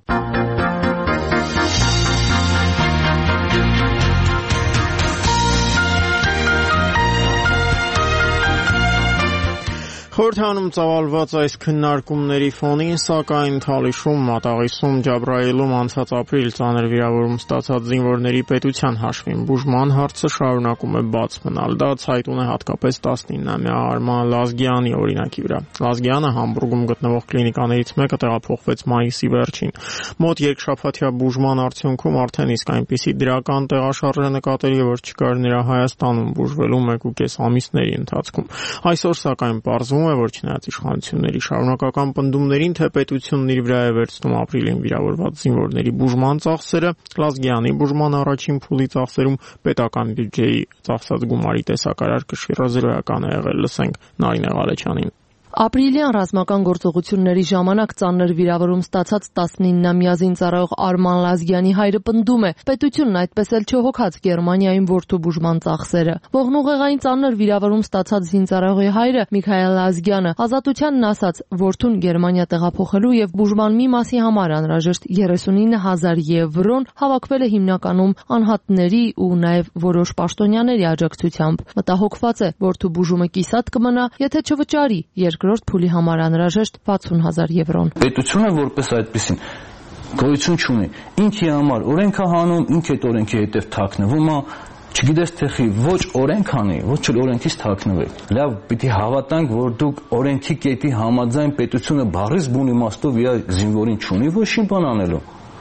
Խորհրդանում ծավալված այս քննարկումների ֆոնին, սակայն Թալիշում, Մատաղիսում, Ջաբրայիլում անցած ապրիլ ծանր վիրավորում ստացած զինվորների պետության հաշվին բուժման հարցը շարունակում է բաց մնալ։ Դա ցայտուն է հատկապես 19-ամյա Արման Լազգյանի օրինակի վրա։ Լազգյանը Համբուրգում գտնվող կլինիկաներից մեկը տեղափոխվեց մայիսի վերջին։ Մոտ երկշաբաթյա բուժման արդյունքում արդեն իսկ այնպիսի դրական տեղաշարժ է նկատելի, որ չկար նրա Հայաստանում բուժվելու 1.5 ամիսների ընթացքում։ Այսօր սակայն պարզվում է, որ չնայած իշխանությունների շարունակական պնդումներին, թե պետությունն իր վրա է վերցնում ապրիլին վիրավորված զինվորների բուժման ծախսերը, Լազգյանի բուժման առաջին փուլի ծախսերում պետական բյուջեի ծախսած գումարի տեսակարար կշիռը զրոյական է եղել, լսենք Նարինե Ղալեչյանին։ Ապրիլյան ռազմական գործողությունների ժամանակ ծանր վիրավորում ստացած 19-ամյա զինծառայող Արման Լազգյանի հայրը պնդում է, պետությունն այդպես էլ չհոգաց Գերմանիայում որդու բուժման ծախսերը։ Ողնուղեղային ծանր վիրավորում ստացած զինծառայողի հայրը Միքայել Լազգյանը Ազատությանն ասաց, որդուն Գերմանիա տեղափոխելու եւ բուժման մի մասի համար անհրաժեշտ 39,000 եվրոն հավաքվել է հիմնականում անհատների ու նաեւ որոշ պաշտոնյաների աջակցությամբ։ Մտահոգված է, որդու բուժումը կիսատ կմնա, եթե չվճարի երկրորդ փուլի համար անհրաժեշտ 60,000 եվրոն։ Պետությունը որպես այդպեսին գոյություն չունի։ Ինքի համար օրենք է հանում, ինքը այդ օրենքի հետև թաքնվում է, չգիտես թե ոչ օրենք անի, ոչ էլ օրենքից թաքնվեք։ Լավ, պիտի հավատանք, որ դուք օրենքի կետի համաձայն պետությունը բառից բուն իմաստով իր զինվորին չունի, ոչ մի բան անելու։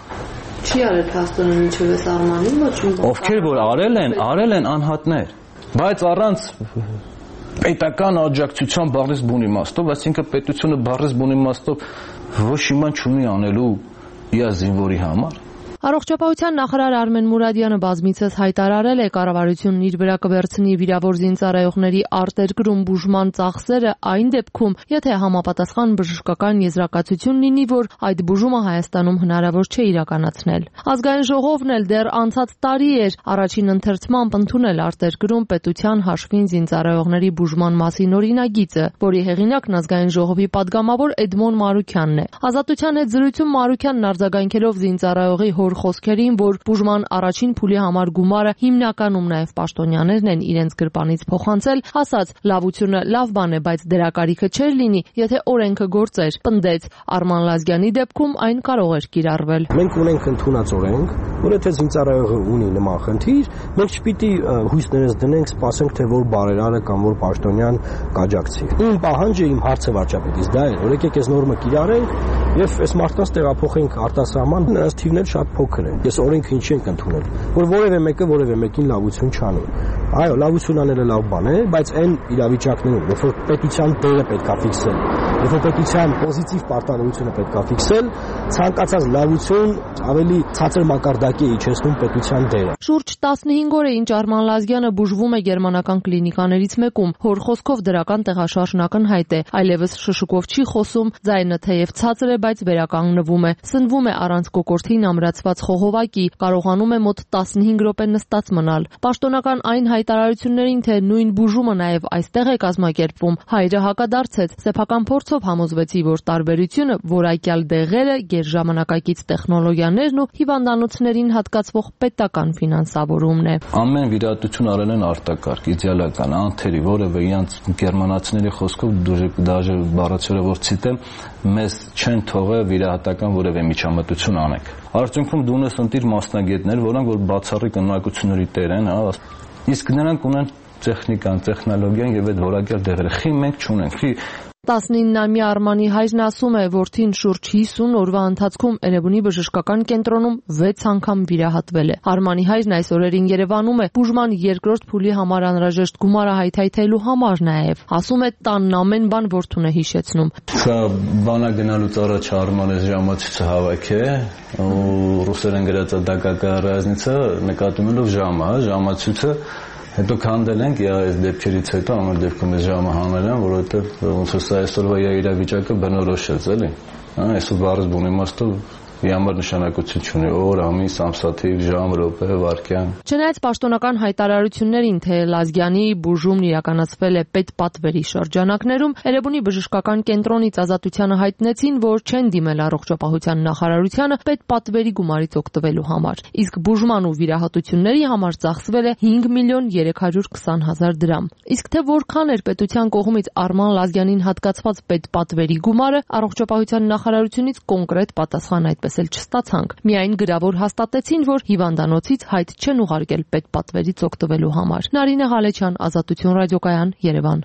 Չի արել փաստորեն ինչպես Արմանին, ոչ մի բան։ Ովքեր որ արել են անհատներ, բայց առանց պետական աջակցության բառից բուն իմաստով, այսինքն պետությունը բառից բուն իմաստով ոչ մի բան չունի անելու իր զինվորի համար։ Առողջապահության նախարար Արմեն Մուրադյանը բազմիցս հայտարարել է, կառավարությունն իր վրա կվերցնի վիրավոր զինծառայողների արտերկրում բուժման ծախսերը այն դեպքում, եթե համապատասխան բժշկական եզրակացություն լինի, որ այդ բուժումը Հայաստանում հնարավոր չէ իրականացնել։ Ազգային ժողովն էլ դեռ անցած տարի էր առաջին ընթերցմամբ ընդունել արտերկրում պետության հաշվին զինծառայողների բուժման մասին օրինագիծը, որի հեղինակն Ազգային ժողովի падգամավոր Էդմոն Մարուքյանն է։ Ազատության հետ զրույցում Մարուքյանն արձագանքելով զինծառայողի խոսքերին, որ բուժման առաջին փուլի համար գումարը հիմնականում նաև պաշտոնյաներն են իրենց գրպանից փոխանցել, ասաց՝ լավությունը լավ բան է, բայց դրա կարիքը չէր լինի, եթե օրենքը գործեր, պնդեց։ Արման Լազգյանի դեպքում այն կարող էր կիրառվել։ Մենք ունենք ընդունած օրենք, որ եթե զինծառայողը ունի նման խնդիր, մենք չպիտի հույսներս դնենք, սպասենք, թե որ բարերարը կամ որ պաշտոնյան կաջակցի։ Իմ պահանջը, իմ հարցը վարչապետից դա է, որ եկեք այս նորմը կիրառենք եւ այս մարդկանց տեղափոխենք արտասահման, նրանց թիվն էլ շատ փոքր է։ Ես օրենքը ինչի ենք ընդունել, որ որևէ մեկը որևէ մեկին լավություն չանի։ Այո, լավություն անելը լավ բան է, բայց այն իրավիճակներում, երբ որ պետության դերը պետք է ֆիքսել, երբ որ պետության պոզիտիվ պարտավորությունը պետք է ֆիքսել, ցանկացած լավություն ավելի ցածր մակարդակի է իջեցնում պետության դերը։ Շուրջ 15 օր է ինչ Արման Լազյանը բուժվում է գերմանական կլինիկաներից մեկում։ Հոր խոսքով դրական տեղաշարժն ակնհայտ է, այլևս շշուկով չի խոսում, ձայնը թեև ցածր է, բայց վերականգնվում է։ Սնվում է առանց կոկորդին ամրացված խողովակի, կարողանում է մոտ 15 րոպե նստած մնալ։ Պաշտոնական այն հայտարարություններին, թե նույն բուժումը նաև այստեղ է կազմակերպվում, հայրը հակադարձեց։ Սեփական փորձով համոզվեցի, որ տարբերությունը որակյալ դեղերը, գերժամանակակից տեխնոլոգիաներն ու հիվանդանոցներին հատկացվող պետական ֆինանսավորումն է։ Ամեն վիրահատություն արել են արտակարգ, իդեալական, անթերի, որևէ իրանց գերմանացիների խոսքով դաժե բառացիորը որ ցիտեմ, մեզ չեն թողել վիրահատական որևէ միջամտություն անենք։ Արդյունքում դու ունես ընտիր մասնագետներ, որոնք որ բացառիկ ընկերությունների տեր են, իսկ նրանք ունեն տեխնիկան, տեխնոլոգիան եւ այդ որակյալ դեղերը։ Խի մենք չունենք։ 19-ամյա Արմանի հայրն ասում է, որդին շուրջ 50 օրվա ընթացքում Էրեբունի բժշկական կենտրոնում 6 անգամ վիրահատվել է։ Արմանի հայրն այս օրերին Երևանում է բուժման երկրորդ փուլի համար անհրաժեշտ գումարը հայթայթելու համար նաև։ Ասում է, տանն ամեն բան որդուն է հիշեցնում։ Սա բանա գնալուց առաջ Արմանը ժամացույցը հավաք է, ու ռուսերեն գրած դակակա ռազնիցը նկատումելով ժամացույցը հետո քանդել ենք այս դեպքերից հետո ամեն դեպքում այս ժամը հանել են, որովհետև ոնց որ սա այսօրվա իրավիճակը բնորոշեց, էլի։ Այսօր բառը բուն իմաստով Ямар նշանակություն չունի օր, ամիս, ամսաթիվ, ժամ, րոպե, վայրկյան։ Չնայած պաշտոնական հայտարարություններին, թե Լազգյանի բուժումն իրականացվել է պետպատվերի շրջանակներում, Էրեբունի բժշկական կենտրոնից Ազատությանը հայտնեցին, որ չեն դիմել առողջապահության նախարարությանը պետպատվերի գումարից օգտվելու համար։ Իսկ բուժման ու վիրահատությունների համար ծախսվել է 5 միլիոն 320 հազար դրամ։ Իսկ թե որքան էր պետության կողմից Արման Լազգյանին հատկացված պետպատվերի գումարը, առողջապահության նախարարությունից կոնկրետ պատասխան այդպես էլ չստացանք։ Միայն գրավոր հաստատեցին, որ հիվանդանոցից հայտ չեն ուղարկել պետպատվերից օգտվելու համար։ Նարինե Ղալեչյան, Ազատություն ռադիոկայան, Երևան։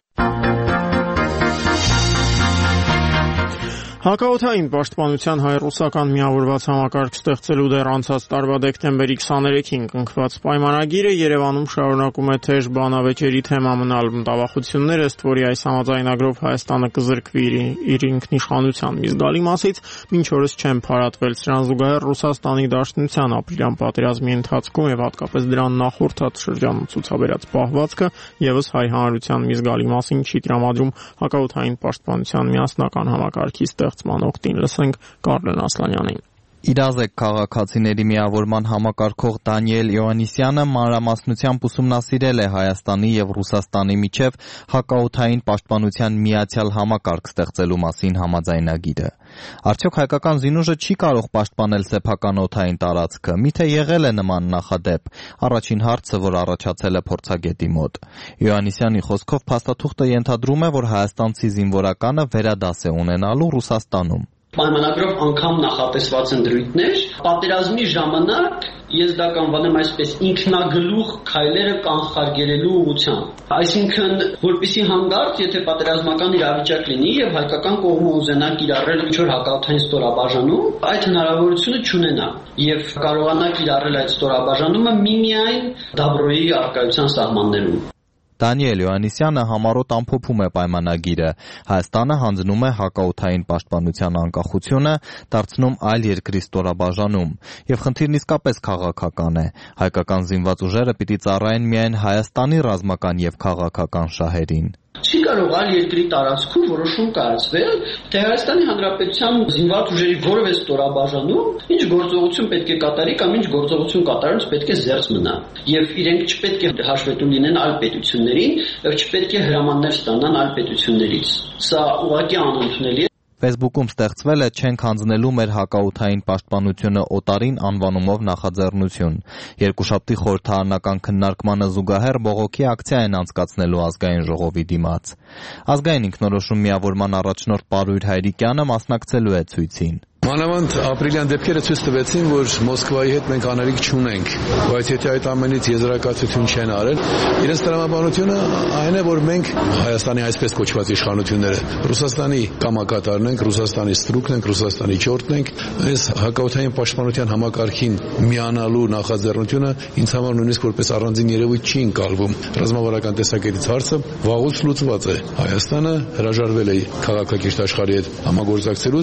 Հակաօդային պաշտպանության հայ-ռուսական միավորված համակարգ ստեղծելու դեռ անցած տարվա դեկտեմբերի 23-ին կնքված պայմանագիրը Երևանում շարունակում է թեժ բանավեճերի թեմա մնալ։ Մտավախություններ ըստ որի այս համաձայնագրով Հայաստանը կզրկվի իր ինքնիշխանության մի զգալի մասից, մինչ օրս չեն փարատվել։ Սրան զուգահեռ Ռուսաստանի Դաշնության ապրիլյան պատերազմի ընթացքում եւ հատկապես դրան նախորդ շրջանում ցուցաբերած պահվածքը եւս հայ հանրության մի զգալի մասին չի տրամադրում հակաօդային պաշտպանության միասնական համակարգի ստեղծման օգտին։ Լսենք Կարլեն Ասլանյանին։ Իրազեկ քաղաքացիների միավորման համակարգող Դանիել Իոաննիսյանը մանրամասնությամբ ուսումնասիրել է Հայաստանի եւ Ռուսաստանի միջև հակաօդային պաշտպանության միացյալ համակարգ ստեղծելու մասին համաձայնագիրը։ Արդյոք հայկական զինուժը չի կարող պաշտպանել սեփական օդային տարածքը։ Միթե եղել է նման նախադեպ։ Առաջին հարցը, որ առաջացել է փորձագետի մոտ։ Իոաննիսյանի խոսքով փաստաթուղթը ենթադրում է, որ հայաստանցի զինվորականը վերադաս է ունենալու Ռուսաստանում։ Պայմանագրով անգամ նախատեսված են դրույթներ, պատերազմի ժամանակ ես դա կանվանեմ այսպես ինքնագլուխ քայլերը կանխարգելելու ուղղությամբ։ Այսինքն, որպեսզի հանգարց, եթե պատերազմական իրավիճակ լինի եւ հայկական կողմը ուզենա կիրառել ինչ-որ հակաօդային ստորաբաժանում, այդ հնարավորությունը չունենա եւ կարողանա կիրառել այդ ստորաբաժանումը միմիայն Դաբրոյի արկայության սահմաններում։ Դանիել Իոաննիսյանը համառոտ ամփոփում է պայմանագիրը։ Հայաստանը հանձնում է հակաօդային պաշտպանության անկախությունը, դարձնում այլ երկրի ստորաբաժանում, եւ խնդիրն իսկապես քաղաքական է։ Հայկական զինված ուժերը պիտի ծառայեն միայն Հայաստանի ռազմական եւ քաղաքական շահերին։ Չի կարող այլ երկրի տարածքում որոշում կայացվել, թե Հայաստանի Հանրապետության զինված ուժերի որևէ ստորաբաժանում ինչ գործողություն պետք է կատարի կամ ինչ գործողություն կատարելուց պետք է զերծ մնա։ Եվ իրենք չպետք է հաշվետու լինեն այլ պետություններին, եւ չպետք է հրամաններ ստանան այլ պետություններից։ Սա ուղղակի անընդունելի է։ Facebook-ում ստեղծվել է «Չենք հանձնելու մեր հակաօդային պաշտպանությունը օտարին» անվանումով նախաձեռնություն։ Երկուշաբթի խորհրդարանական քննարկմանը զուգահեռ բողոքի ակցիա են անցկացնելու ազգային ժողովի դիմաց։ Ազգային ինքնորոշում միավորման առաջնորդ Պարույր Հայրիկյանը մասնակցելու է ցույցին։ Մանավանդ ապրիլյան դեպքերը ցույց տվեցին, որ Մոսկվայի հետ մենք անելիք չունենք, բայց եթե այդ ամենից եզրակացություն չեն արել, իրենց տրամաբանությունը այն է, որ մենք Հայաստանի այսպես կոչված իշխանությունները Ռուսաստանի կամակատարն ենք, Ռուսաստանի ստրուկն ենք, Ռուսաստանի չորտն ենք, այս հակաօդային պաշտպանության համակարգին միանալու նախաձեռնությունը ինձ համար նույնիսկ որպես առանձին երևույթ չի ընկալվում։ Ռազմավարական տեսակետից հարցը վաղուց լուծված է։ Հայաստանը հրաժարվել է քաղաքակիրթ աշխարհի հետ համագործակցելուց։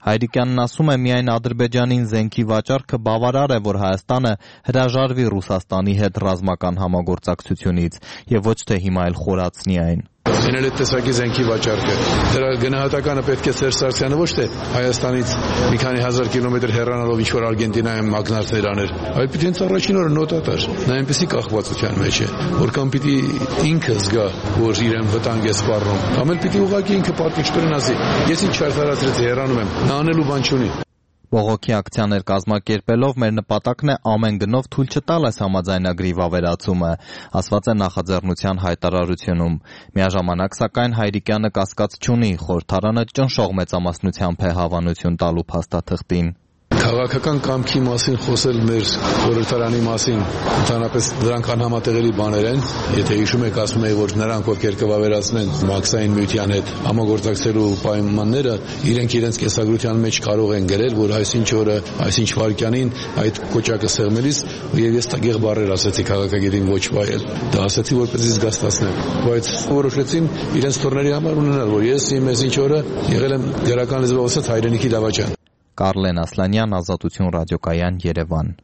Հայրիկյանն ասում է, միայն Ադրբեջանին զենքի վաճառքը բավարար է, որ Հայաստանը հրաժարվի Ռուսաստանի հետ ռազմական համագործակցությունից եւ ոչ թե հիմա էլ խորացնի այն։ Ինել այդ տեսակի զենքի վաճառքը։ Դրա գնահատականը պետք է Սերժ Սարգսյանը ոչ թե Հայաստանից մի քանի հազար կիլոմետր հեռանալով ինչ-որ Արգենտինայում մագնարներ աներ, այլ պիտի հենց առաջին օրը նոտ ատար։ Նա այնպեսի կախվածության մեջ է, որքան պիտի ինքը զգա, որ իրեն վտանգ է սպառնում, կամ էլ պիտի ուղղակի ինքը պարտիչորեն ասի, ես ինչ չարդարացրեցի, հեռանում եմ, նա անելու բան չունի։ Բողոքի ակցիաներ կազմակերպելով մեր նպատակն է ամեն գնով թույլ չտալ այս համաձայնագրի վավերացումը, ասված է նախաձեռնության հայտարարությունում։ Միաժամանակ, սակայն, Հայրիկյանը կասկած չունի, խորհրդարանը ճնշող մեծամասնությամբ է հավանություն տալու փաստաթղթին։ Քաղաքական կամքի մասին խոսել մեր խորհրդարանի մասին, ընդհանրապես դրանք անհամատեղելի բաներ են, եթե հիշում եք, ասում էի, որ նրանք, ովքեր կվավերացնեն Մաքսային միության հետ համագործակցելու պայմանները, իրենց կեսագրության մեջ կարող են գրել, որ այսինչ օրը, այսինչ վայրկյանին այդ կոճակը սեղմելիս, եւ ես տագեղ բառեր ասացի քաղաքագետին ոչ վայել։ Դա ասացի, որպեսզի զգաստացնեմ, բայց որոշեցին իրենց թորների համար ունենալ, որ ես իմ այսինչ օրը եղել եմ գրական լեզվով ասած հայրենիքի դավաճան։ Կարլեն Ասլանյան, Ազատություն ռադիոկայան, Երևան։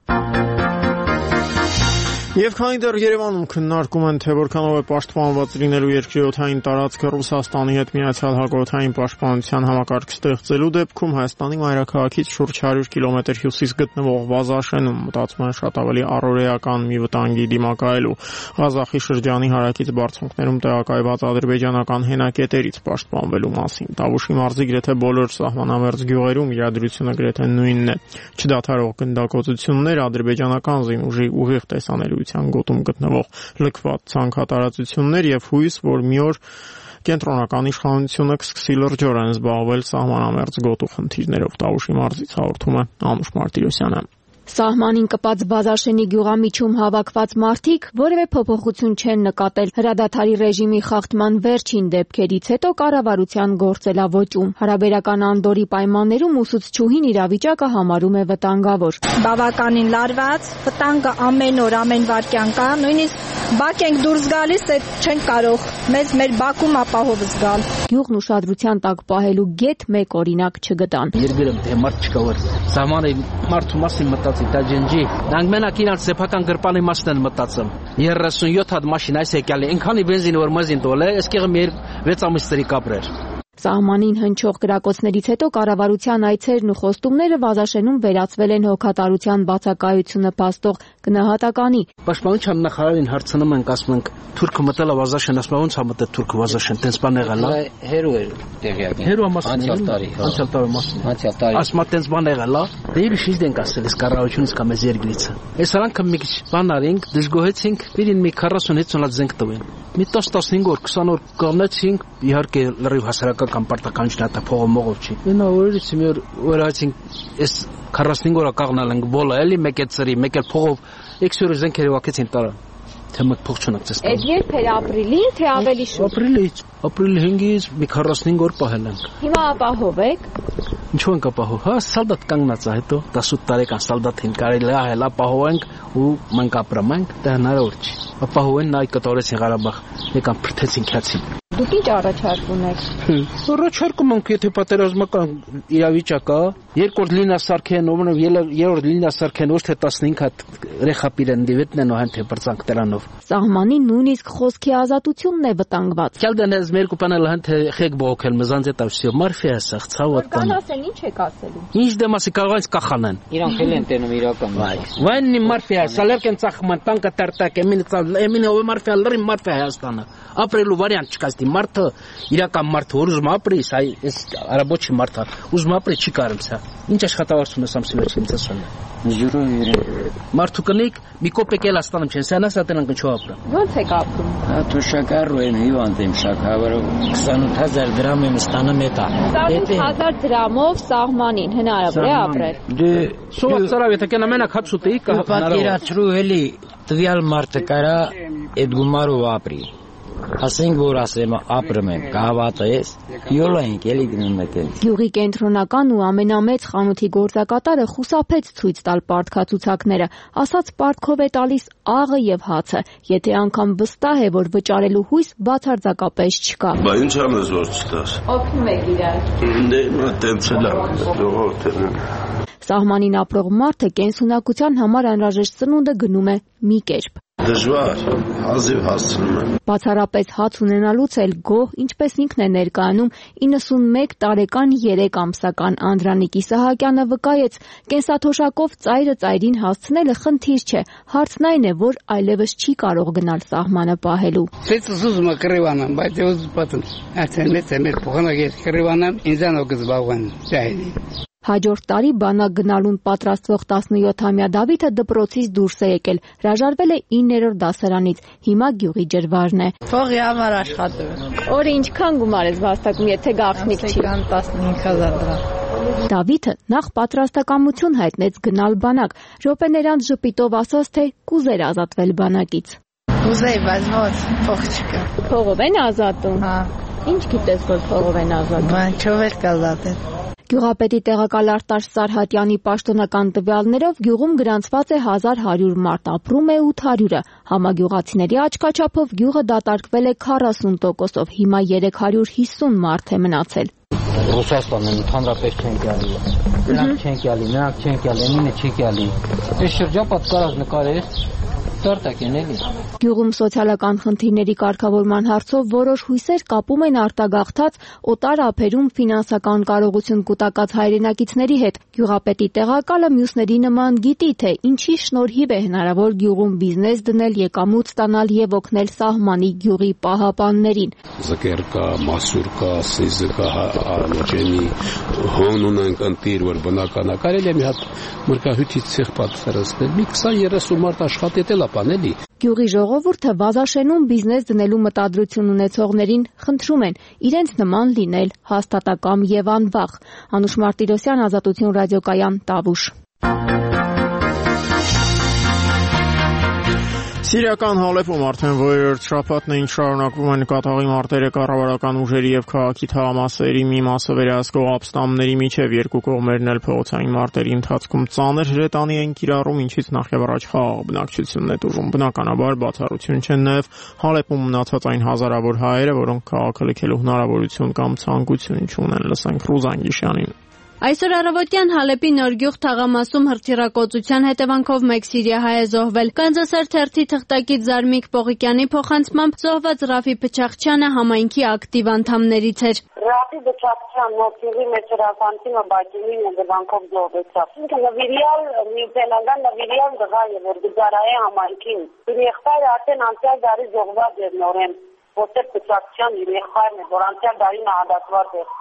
Եվ քանի դեռ Երևանում քննարկում են, թե որքանով է պաշտպանված լինելու երկրի օդային տարածքը Ռուսաստանի հետ միացյալ հակօդային պաշտպանության համակարգ ստեղծելու դեպքում, Հայաստանի մայրաքաղաքից շուրջ 100 կիլոմետր հյուսիս գտնվող Վազաշենում մտածում են շատ ավելի առօրեական մի վտանգի դիմակայելու։ Ղազախի շրջանի հարակից բարձունքներում տեղակայված ադրբեջանական հենակետերից պաշտպանվելու մասին։ Տավուշի մարզի գրեթե բոլոր սահմանամերձ գյուղերում իրադրությունը գրեթե նույնն է։ Չդադարող գնդակոծություններ, ադրբեջանական զինուժի ուղիղ տեսանելիության գոտում գտնվող լքված ցանքատարածություններ եւ հույս, որ մի օր կենտրոնական իշխանությունը կսկսի լրջորեն զբաղվել սահմանամերձ գոտու խնդիրներով։ Տավուշի մարզից հաղորդում է Անուշ Մարտիրոսյանը։ Սահմանին կպած Բազաշենի գյուղամիջում հավաքված մարդիկ որևէ փոփոխություն չեն նկատել հրադադարի ռեժիմի խախտման վերջին դեպքերից հետո կառավարության գործելավոճում։ Հարաբերական անդորի պայմաններում ուսուցչուհին իրավիճակը համարում է վտանգավոր։ Բավականին լարված, վտանգը ամեն օր, ամեն վայրկյան կա, նույնիսկ բակ ենք դուրս գալիս, չենք կարող մեզ մեր բակում ապահով զգալ։ Գյուղն ուշադրության տակ պահելու գեթ մեկ օրինակ չգտան։ Երգերում թե մարդ չկա որ սահմանը մարդու մասին մտածի դա ջնջի։ Նրանք մենակ իրանք սեփական գրպանի մասն են մտածում։ 37 հատ մաշին այս եկալ է, ինքանի բենզին որ մազին տոլ է, այսքեղը մեր 6 ամիս ծրի կապրեր։ Սահմանին հնչող կրակոցներից հետո կառավարության այցերն ու խոստումները Վազաշենում վերածվել են հոգատարության բացակայությունը փաստող գնահատականի։ Պաշտպանության նախարարին հարցնում ենք, ասում ենք թուրքը մտել է Վազաշեն, ասում ոնց է մտել թուրքը Վազաշեն, տենց բան եղել է։ Հերո էր տեղյակ։ Հերո մասն անցյալ տարի։ Անցյալ տարի մասն։ Անցյալ տարի։ Ասում տենց բան եղել է։ Դե ուրիշ ինչ ենք ասել, այս կառավարությունից կամ այս երկրից։ Այս արանքը մի քիչ բան արինք, դժգոհեցինք, իրին մի 40-50 հատ զենք տվին։ Մի 10-15 օր, 20 օր կողնեցինք, իհարկե լրիվ հասարակական պարտականություն հատա փողը մողով չի։ Նա օրից մի օր այցինք, այս 45 օր կաղնալ ենք բոլը, էլի մեկ է ծրի, մեկ էլ փողով 6 օր զենքերը վակեցին տարա։ Թե մտ փող չունենք ցես։ Այդ երբ էր ապրիլին, թե ավելի շուտ։ Ապրիլի 5-ից մի 45 օր պահել ենք։ Հիմա ապահով եք։ Ինչու ենք ապահով։ Հա, սալդատ կանգնած է հետո 18 տարեկան սալդատին կարելի է հել ապահով ենք ու մենք ապրում ենք, դա հնարավոր չի։ Ապահով են նայ կտորեցին Ղարաբաղ, եկան փրթեցին քյացին։ Դուք ինչ առաջարկ ունեք։ Առաջարկում ենք, եթե պատերազմական իրավիճակ կա, երկրորդ լինիա սարքեն, ովնով երրորդ լինիա սարքեն, ոչ թե 15 հատ ռեխապիրեն դիվետնեն ու հեն թե բրցանք դրանով։ Սահմանի նույնիսկ խոսքի ազատությունն է վտանգված։ Կյալդանես մեր կուպանել հեն թե խեք բողոքել մզանձ է տավսիո մարֆիա սախ ցավոտ կան։ Ասեն ինչ եք ասելու։ Ինչ դեմասի կարող են կախանեն։ Իրանք էլ են տենում իրական։ Վայնի մարֆիա, սալերկեն ցախման տանկը տարտակ, էմինը ով մարֆիա լրի մարֆիա Հայաստանը։ Ապրելու վարիանտ չկա, ստի մարդը իրական մարդը որ ուզում ապրի, այս արաբոչի մարդը ուզում ապրի չի կարում սա։ Ինչ աշխատավարձում ես ամսիլոց ինձ ասում է։ Ջուրո մարդու կնիկ մի կոպեկ էլ աստանում չեն, սա նասա տենան կչո ապրը։ Ոնց եք ապրում։ Հա շակարու են հիվանդ եմ շակավարը 28000 դրամ եմ ստանում էտա։ 28000 դրամով սահմանին հնարավոր է ապրել։ Դե սոված ծարավ եթե կենա մենակ հացուտի կա։ Պատկերացրու էլի տվյալ մարդը կարա այդ գումարով ապրի։ Ասենք որ ասեմ ապրում եմ, կհավատես, յոլա ենք էլի գնում եք։ Գյուղի կենտրոնական ու ամենամեծ խանութի գործակատարը խուսափեց ցույց տալ պարտքացուցակները, ասաց պարտքով է տալիս աղը եւ հացը, եթե անգամ վստահ է, որ վճարելու հույս բացարձակապես չկա։ Բա ինչ անես որ չտաս։ Օգնում եք իրար։ Դե նա տենցել եմ, ժողովուրդն։ Սահմանին ապրող մարդը կենսունակության համար անհրաժեշտ սնունդը գնում է մի կերպ։ Դժվար, հազիվ հասցնում եմ։ Բացառապես հաց ունենալուց էլ գոհ, ինչպես ինքն է ներկայանում 91 տարեկան 3 ամսական Անդրանիկ Իսահակյանը վկայեց, կենսաթոշակով ծայրը ծայրին հասցնելը խնդիր չէ, հարցն այն է, որ այլևս չի կարող գնալ սահմանը պահելու։ Սենց ուզում եմ կռիվանամ, բայց ուզ պատն, արդեն մեծ է մեր փոխանակ ես կռիվանամ, ինձանով կզբաղվեմ, ճահելի։ Հաջորդ տարի բանակ գնալուն պատրաստվող 17-ամյա Դավիթը դպրոցից դուրս է եկել, հրաժարվել է 9-րդ դասարանից, հիմա գյուղի ջրվարն է։ Փողի համար աշխատում։ Օրը ինչքան գումար ես վաստակում, եթե գաղտնիք չի։ 15000 դրամ։ Դավիթը նախ պատրաստակամություն հայտնեց գնալ բանակ, րոպեներ անց ժպիտով ասաց, թե կուզեր ազատվել բանակից։ Կուզեի, բայց ո՞ց, փող չկա։ Փողով են ազատում։ Հա։ Ինչ գիտես, որ փողով են ազատում։ Բան չով էլ կազատել։ Գյուղապետի տեղակալ Արտաշ Սարհատյանի պաշտոնական տվյալներով գյուղում գրանցված է 1100 մարդ, ապրում է 800-ը։ Համագյուղացիների աչքաչափով գյուղը դատարկվել է 40%-ով, հիմա 350 մարդ է մնացել։ Ռուսաստանը ընդհանրապես չեն գալի։ Նրանք չեն գալի, նրանք չեն գալի, ինը չի գալի։ Այս շրջապատ կարած նկարես Տարտակ են էլի։ Գյուղում սոցիալական խնդիրների կարգավորման հարցով որոշ հույսեր կապում են արտագաղթած օտար ափերում ֆինանսական կարողություն կուտակած հայրենակիցների հետ։ Գյուղապետի տեղակալը մյուսների նման գիտի, թե ինչի շնորհիվ է հնարավոր գյուղում բիզնես դնել, եկամուտ ստանալ եւ օգնել սահմանի գյուղի պահապաններին։ Զկեր կա, մասուր կա, սիզը կա, արմոջենի, հոն ունենք ընտիր, որ բնական է։ Կարելի է մի հատ մրգահյութից ցեղ պատրաստել։ Մի 20-30 մարդ աշխատել ապանելի։ Գյուղի ժողովուրդը Վազաշենում բիզնես դնելու մտադրություն ունեցողներին խնդրում են իրենց նման լինել հաստատակամ եւ անվախ։ Անուշ Մարտիրոսյան, Ազատություն ռադիոկայան, Տավուշ։ Սիրիական Հալեպում արդեն որերորդ շաբաթն էին շարունակվում են նկատաղի մարտերը կառավարական ուժերի եւ քաղաքի թաղամասերի մի մասը վերահսկող ապստամբների միջև երկու կողմերն էլ փողոցային մարտերի ընթացքում ծանր հրետանի են կիրառում, ինչից նախ եւ առաջ խաղաղ բնակչությունն է տուժում։ Բնականաբար բացառություն չեն նաեւ Հալեպում մնացած այն հազարավոր հայերը, որոնք քաղաքը լքելու հնարավորություն կամ ցանկություն չունեն։ Լսենք Ռուզան Գիշյանին։ Այսօր առավոտյան Հալեպի Նորգյուղ թաղամասում հրթիռակոծության հետևանքով մեկ սիրիահայ է զոհվել։ Կանզասեր թերթի թղթակից Զարմիկ Պողիկյանի փոխանցմամբ զոհված Ռաֆի Փչախչյանը համայնքի ակտիվ անդամներից էր։ Ռաֆի Փչախչյան Նորգյուղի մեջ հրապարակին բաժինի հետևանքով զոհվեցավ։ Ինքը նվիրյալ միութենական նվիրյալ դղա է, որ գծարայ համայնքին։ Իր եղբայրը արդեն անցյալ տարի զոհված էր նորեն, որտեղ Փչախչյան իր եղբայրն է, որ անցյալ տարի նահատակված էր։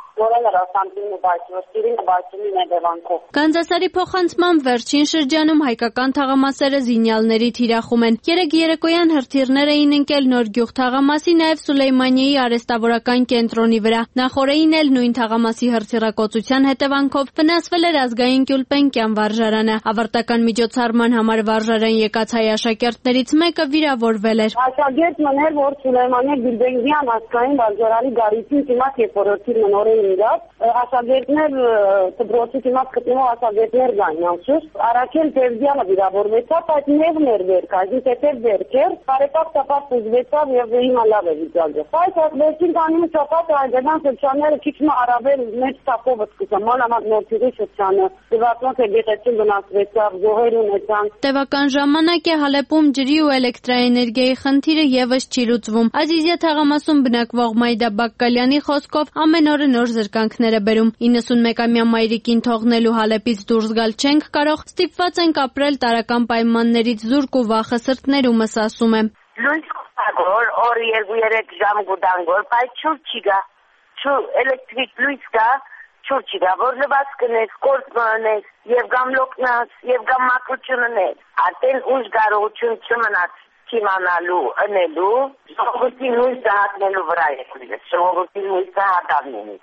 Կանզասարի փոխանցմամբ վերջին շրջանում հայկական թաղամասերը զինյալների թիրախում են։ Երեկ երեկոյան հրթիռներ էին ընկել Նորգյուղ թաղամասի, նաև Սուլեյմանիայի արհեստավորական կենտրոնի վրա։ Նախորդին էլ նույն թաղամասի հրթիռակոծության հետևանքով վնասվել էր ազգային Գյուլպենկյան վարժարանը։ Ավարտական միջոցառման համար վարժարան եկած հայ աշակերտներից մեկը վիրավորվել էր։ Աշակերտ մներ, որ Սուլեյմանիա Գյուլպենկյան ազգային վարժարանի գարիցին դիմաց եփորոցի մնորեն Աշակերտներ դպրոցի դիմաց գտնվող աշակերտներ կային անցուց Արաքել Տերդյանը վիրավորվեցավ, այդ նեղն էր վերք, այսինքն թեթև վերք էր, բարեկապ շաբաթ ուզվեցավ եւ հիմա լավ է վիճակը։ Այս վերջին տանիմի շաբաթը հայկական շրջանները քիչ մ առավել մեծ տապով սկսան, մանավանդ Նորգյուղի շրջանը, դիվացնոց գետեցին վնասվեցավ, զոհեր ունեցան։ Տևական ժամանակ է Հալեպում ջրի ու էլեկտրաէներգիայի խնդիրը եւս չի լուծվում։ Ազիզիա թաղամասում բնակվող Մայդա Բակկալյանի խոսքով ամեն օր նոր զրկանքներ է բերում։ 91-ամյա մայրիկին թողնելու Հալեպից դուրս գալ չենք կարող, ստիպված ենք ապրել տարրական պայմաններից զուրկ ու վախը սրտներումս ասում է։ Լույս կողոր, օր 2-3 ժամ գուդանգոր, բայց չուր չի գա, էլեկտրիկ լույս կա, չուր չի գա, որ լվաց կնես, կորդ մնես, եւ գամ լոկնաս, եւ գամ մակրություն ունես, արդեն ուժ կարողություն չմնաց իմանալու, ընելու, ժողովրդի նույնը հատնելու վրա է կույրս, ժողովրդի նույնը հատավն են իսկ։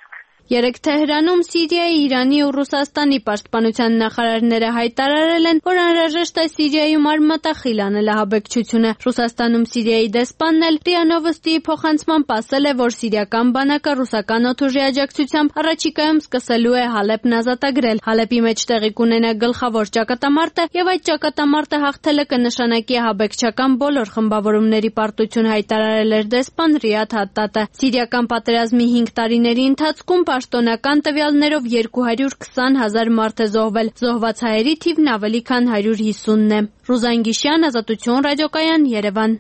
Երեկ Թեհրանում Սիրիայի, Իրանի ու Ռուսաստանի պաշտպանության նախարարները հայտարարել են, որ անհրաժեշտ է Սիրիայում արմատախիլ անել ահաբեկչությունը։ Ռուսաստանում Սիրիայի դեսպանն էլ ՌԻԱ Նովոստիի փոխանցմամբ ասել է, որ սիրիական բանակը ռուսական օդուժի աջակցությամբ առաջիկայում սկսելու է Հալեպն ազատագրել։ Հալեպի մեջ տեղի կունենա գլխավոր ճակատամարտը եւ այդ ճակատամարտը հաղթելը կնշանակի ահաբեկչական բոլոր խմբավորումների պարտություն, հայտարարել էր դեսպան Ռիադ Հատտատը։ Սիրիական պատերազմի 5 տարիների ընթացքում պաշտոնական տվյալներով 220,000 մարդ է զոհվել։ Զոհված հայերի թիվն ավելի քան 150-ն է։ Ռուզան Գիշյան, Ազատություն ռադիոկայան, Երևան։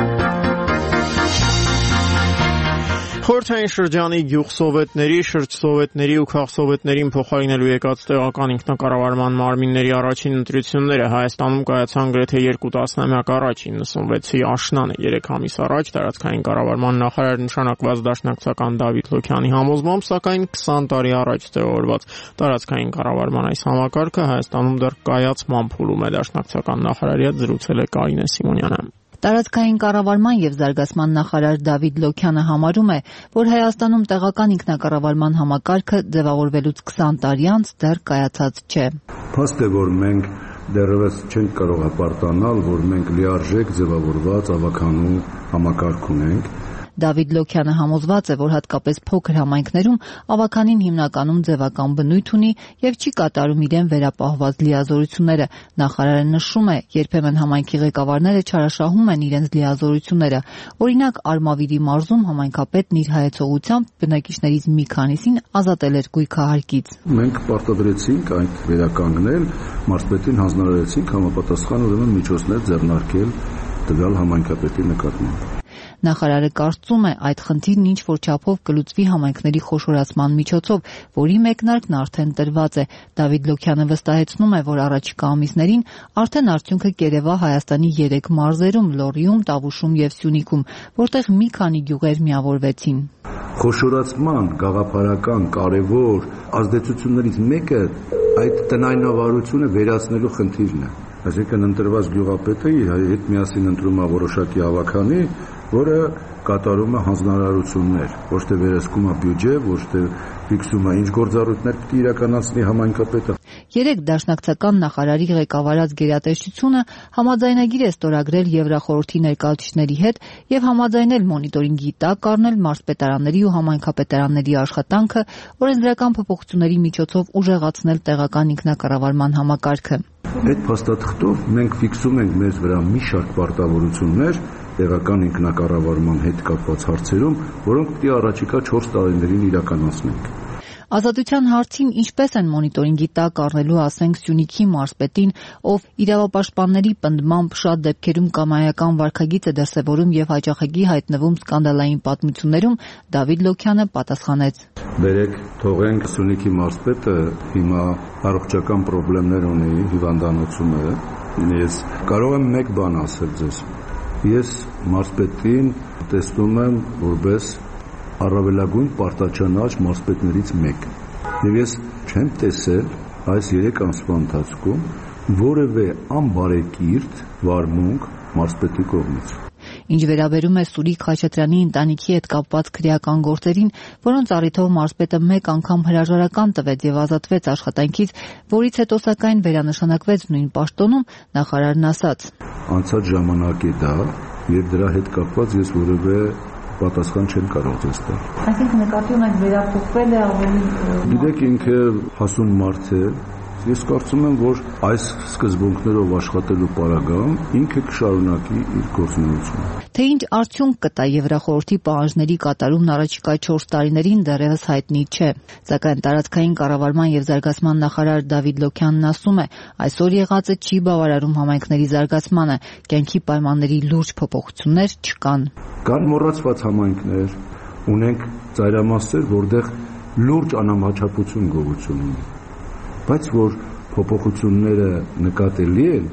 Խորհրդային շրջանի գյուղսովետների, շրջսովետների ու քաղսովետներին փոխարինելու եկած տեղական ինքնակառավարման մարմինների առաջին ընտրությունները Հայաստանում կայացան գրեթե 2 տասնամյակ առաջ 96-ի աշնանը 3 ամիս առաջ տարածքային կառավարման նախարար նշանակված դաշնակցական Դավիթ Լոքյանի համոզմամբ, սակայն 20 տարի առաջ ձևավորված տարածքային կառավարման այս համակարգը Հայաստանում դեռ կայացման փուլում է, դաշնակցական նախարարի հետ զրուցել է Կարինե Սիմոնյանը։ Տարածքային կառավարման եւ զարգացման նախարար Դավիթ Լոքյանը համարում է, որ Հայաստանում տեղական ինքնակառավարման համակարգը ձևավորվելուց 20 տարի անց դեռ կայացած չէ։ Փաստ է, որ մենք դեռևս չենք կարող ապարտանալ, որ մենք լիարժեք ձևավորված ավականու համակարգ ունենք։ Դավիթ Լոքյանը համոզված է, որ հատկապես փոքր համայնքներում ավականին հիմնականում ձևական բնույթ ունի եւ չի կատարում իրեն վերապահված լիազորությունները։ Նախարարը նշում է, երբեմն համայնքի ղեկավարները չարաշահում են իրենց լիազորությունները։ Օրինակ, Արմավիրի մարզում համայնքապետն իր հայեցողությամբ բնակիչներից մի քանիսին ազատել էր գույքահարկից։ Մենք պարտադրեցինք այդ վերականգնել, մարզպետին հանձնարարեցինք համապատասխան ուրեմն միջոցներ ձեռնարկել տվյալ համայնքապետի նկատմամբ։ Նախարարը կարծում է, այդ խնդիրն ինչ-որ չափով կլուծվի համայնքների խոշորացման միջոցով, որի մեկնարկն արդեն տրված է։ Դավիթ Լոքյանը վստահեցնում է, որ առաջիկա ամիսներին արդեն արդյունքը կերևա Հայաստանի 3 մարզերում՝ Լոռիում, Տավուշում եւ Սյունիքում, որտեղ մի քանի գյուղեր միավորվեցին։ Խոշորացման գաղափարական կարևոր ազդեցություններից մեկը այդ տնայնավարությունը վերացնելու խնդիրն է։ Այսինքն ընտրված գյուղապետը իր հետ միասին ընտրում է որոշակի ավականի, որը կատարում է հանձնարարություններ, ոչ թե վերահսկում է բյուջե, ոչ թե ֆիքսում է ինչ գործառույթներ պետք է իրականացնի համայնքապետը։ Երեք դաշնակցական նախարարի ղեկավարած գերատեսչությունը համաձայնագիր է ստորագրել Եվրախորհրդի ներկայացուցիչների հետ եւ համաձայնել մոնիտորինգի տակ առնել մարզպետարանների ու համայնքապետարանների աշխատանքը, օրենսդրական փոփոխությունների միջոցով ուժեղացնել տեղական ինքնակառավարման համակարգը։ Այդ փաստաթղթով մենք ֆիքսում ենք մեզ վրա մի շարք պարտավորություններ տեղական ինքնակառավարման հետ կապված հարցերում, որոնք պետք է առաջիկա 4 տարիներին իրականացնենք։ Ազատության հարցին ինչպես են մոնիտորինգի տակ առնելու, ասենք, Սյունիքի մարզպետին, ով իրավապաշտպանների պնդմամբ շատ դեպքերում կամայական վարքագիծ է դրսևորում եւ հաճախակի հայտնվում սկանդալային պատմություններում, Դավիթ Լոքյանը պատասխանեց. Բերեք, թողենք Սյունիքի մարզպետը հիմա առողջական խնդիրներ ունի, հիվանդանոցում է։ Ես կարող եմ մեկ բան ասել ձեզ։ Ես մարզպետին տեսնում եմ որպես առավելագույն պարտաճանաչ մարզպետներից մեկը։ Եվ ես չեմ տեսել այս 3 ամսվա ընթացքում որևէ անբարեկիրթ վարմունք մարզպետի կողմից։ Ինչ վերաբերում է Սուրիկ Խաչատրյանի ընտանիքի հետ կապված քրեական գործերին, որոնց առիթով մարզպետը մեկ անգամ հրաժարական տվեց եւ ազատվեց աշխատանքից, որից հետո սակայն վերանշանակվեց նույն պաշտոնում, նախարարն ասաց. Անցած ժամանակ է դա, եւ դրա հետ կապված ես որևէ պատասխան չեմ կարող ձեզ տալ։ Այսինքն նկատի ունեք վերափոխվել է ավելի։ Գիտեք, ինքը հասուն մարդ է։ Ես կարծում եմ, որ այս սկզբունքներով աշխատելու պարագայում ինքը կշարունակի իր գործունեությունը։ Թե ինչ արդյունք կտա Եվրախորհրդի պահանջների կատարումն առաջիկա 4 տարիներին դեռևս հայտնի չէ։ Սակայն տարածքային կառավարման եւ զարգացման նախարար Դավիթ Լոքյանն ասում է, այսօր եղածը չի բավարարում համայնքների զարգացմանը, կյանքի պայմանների լուրջ փոփոխություններ չկան։ Կան մոռացված համայնքներ, ունենք ծայրամասեր, որտեղ լուրջ անհամաչափություն գոյություն ունի։ Բայց որ փոփոխությունները նկատելի են,